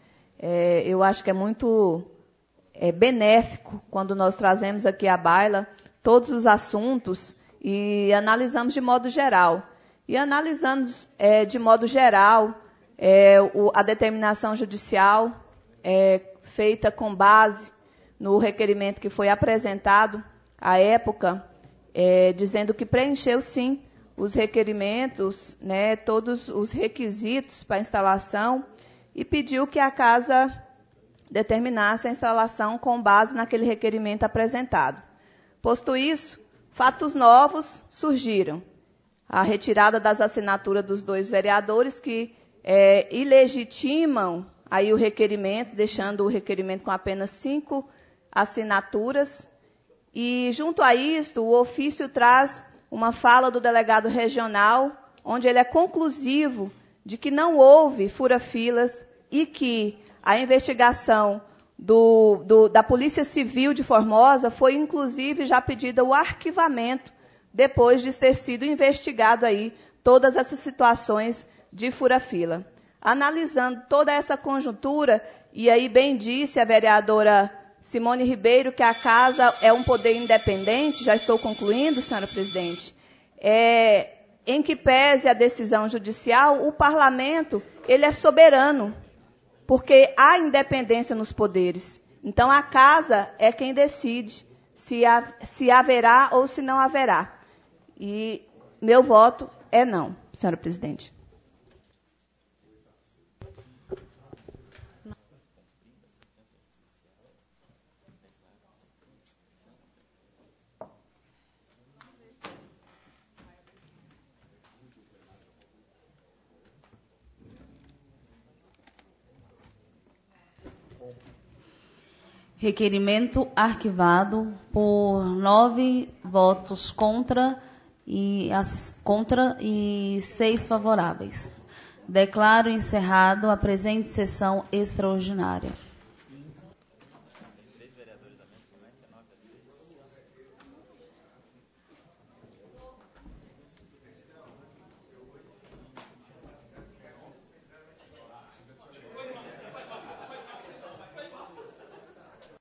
S2: É, eu acho que é muito é, benéfico quando nós trazemos aqui à baila todos os assuntos e analisamos de modo geral. E analisando é, de modo geral é, o, a determinação judicial é, feita com base no requerimento que foi apresentado à época, é, dizendo que preencheu sim os requerimentos, né, todos os requisitos para a instalação e pediu que a casa determinasse a instalação com base naquele requerimento apresentado. Posto isso, fatos novos surgiram. A retirada das assinaturas dos dois vereadores que é, ilegitimam aí o requerimento, deixando o requerimento com apenas cinco assinaturas. E, junto a isto, o ofício traz uma fala do delegado regional, onde ele é conclusivo de que não houve fura-filas e que a investigação do, do, da Polícia Civil de Formosa foi, inclusive, já pedida o arquivamento depois de ter sido investigado aí todas essas situações de fura-fila. Analisando toda essa conjuntura, e aí bem disse a vereadora Simone Ribeiro que a casa é um poder independente, já estou concluindo, senhora presidente, é, em que pese a decisão judicial, o parlamento ele é soberano, porque há independência nos poderes. Então, a casa é quem decide se, ha, se haverá ou se não haverá. E meu voto é não, senhora presidente.
S1: Requerimento arquivado por nove votos contra e, as, contra e seis favoráveis. Declaro encerrado a presente sessão extraordinária.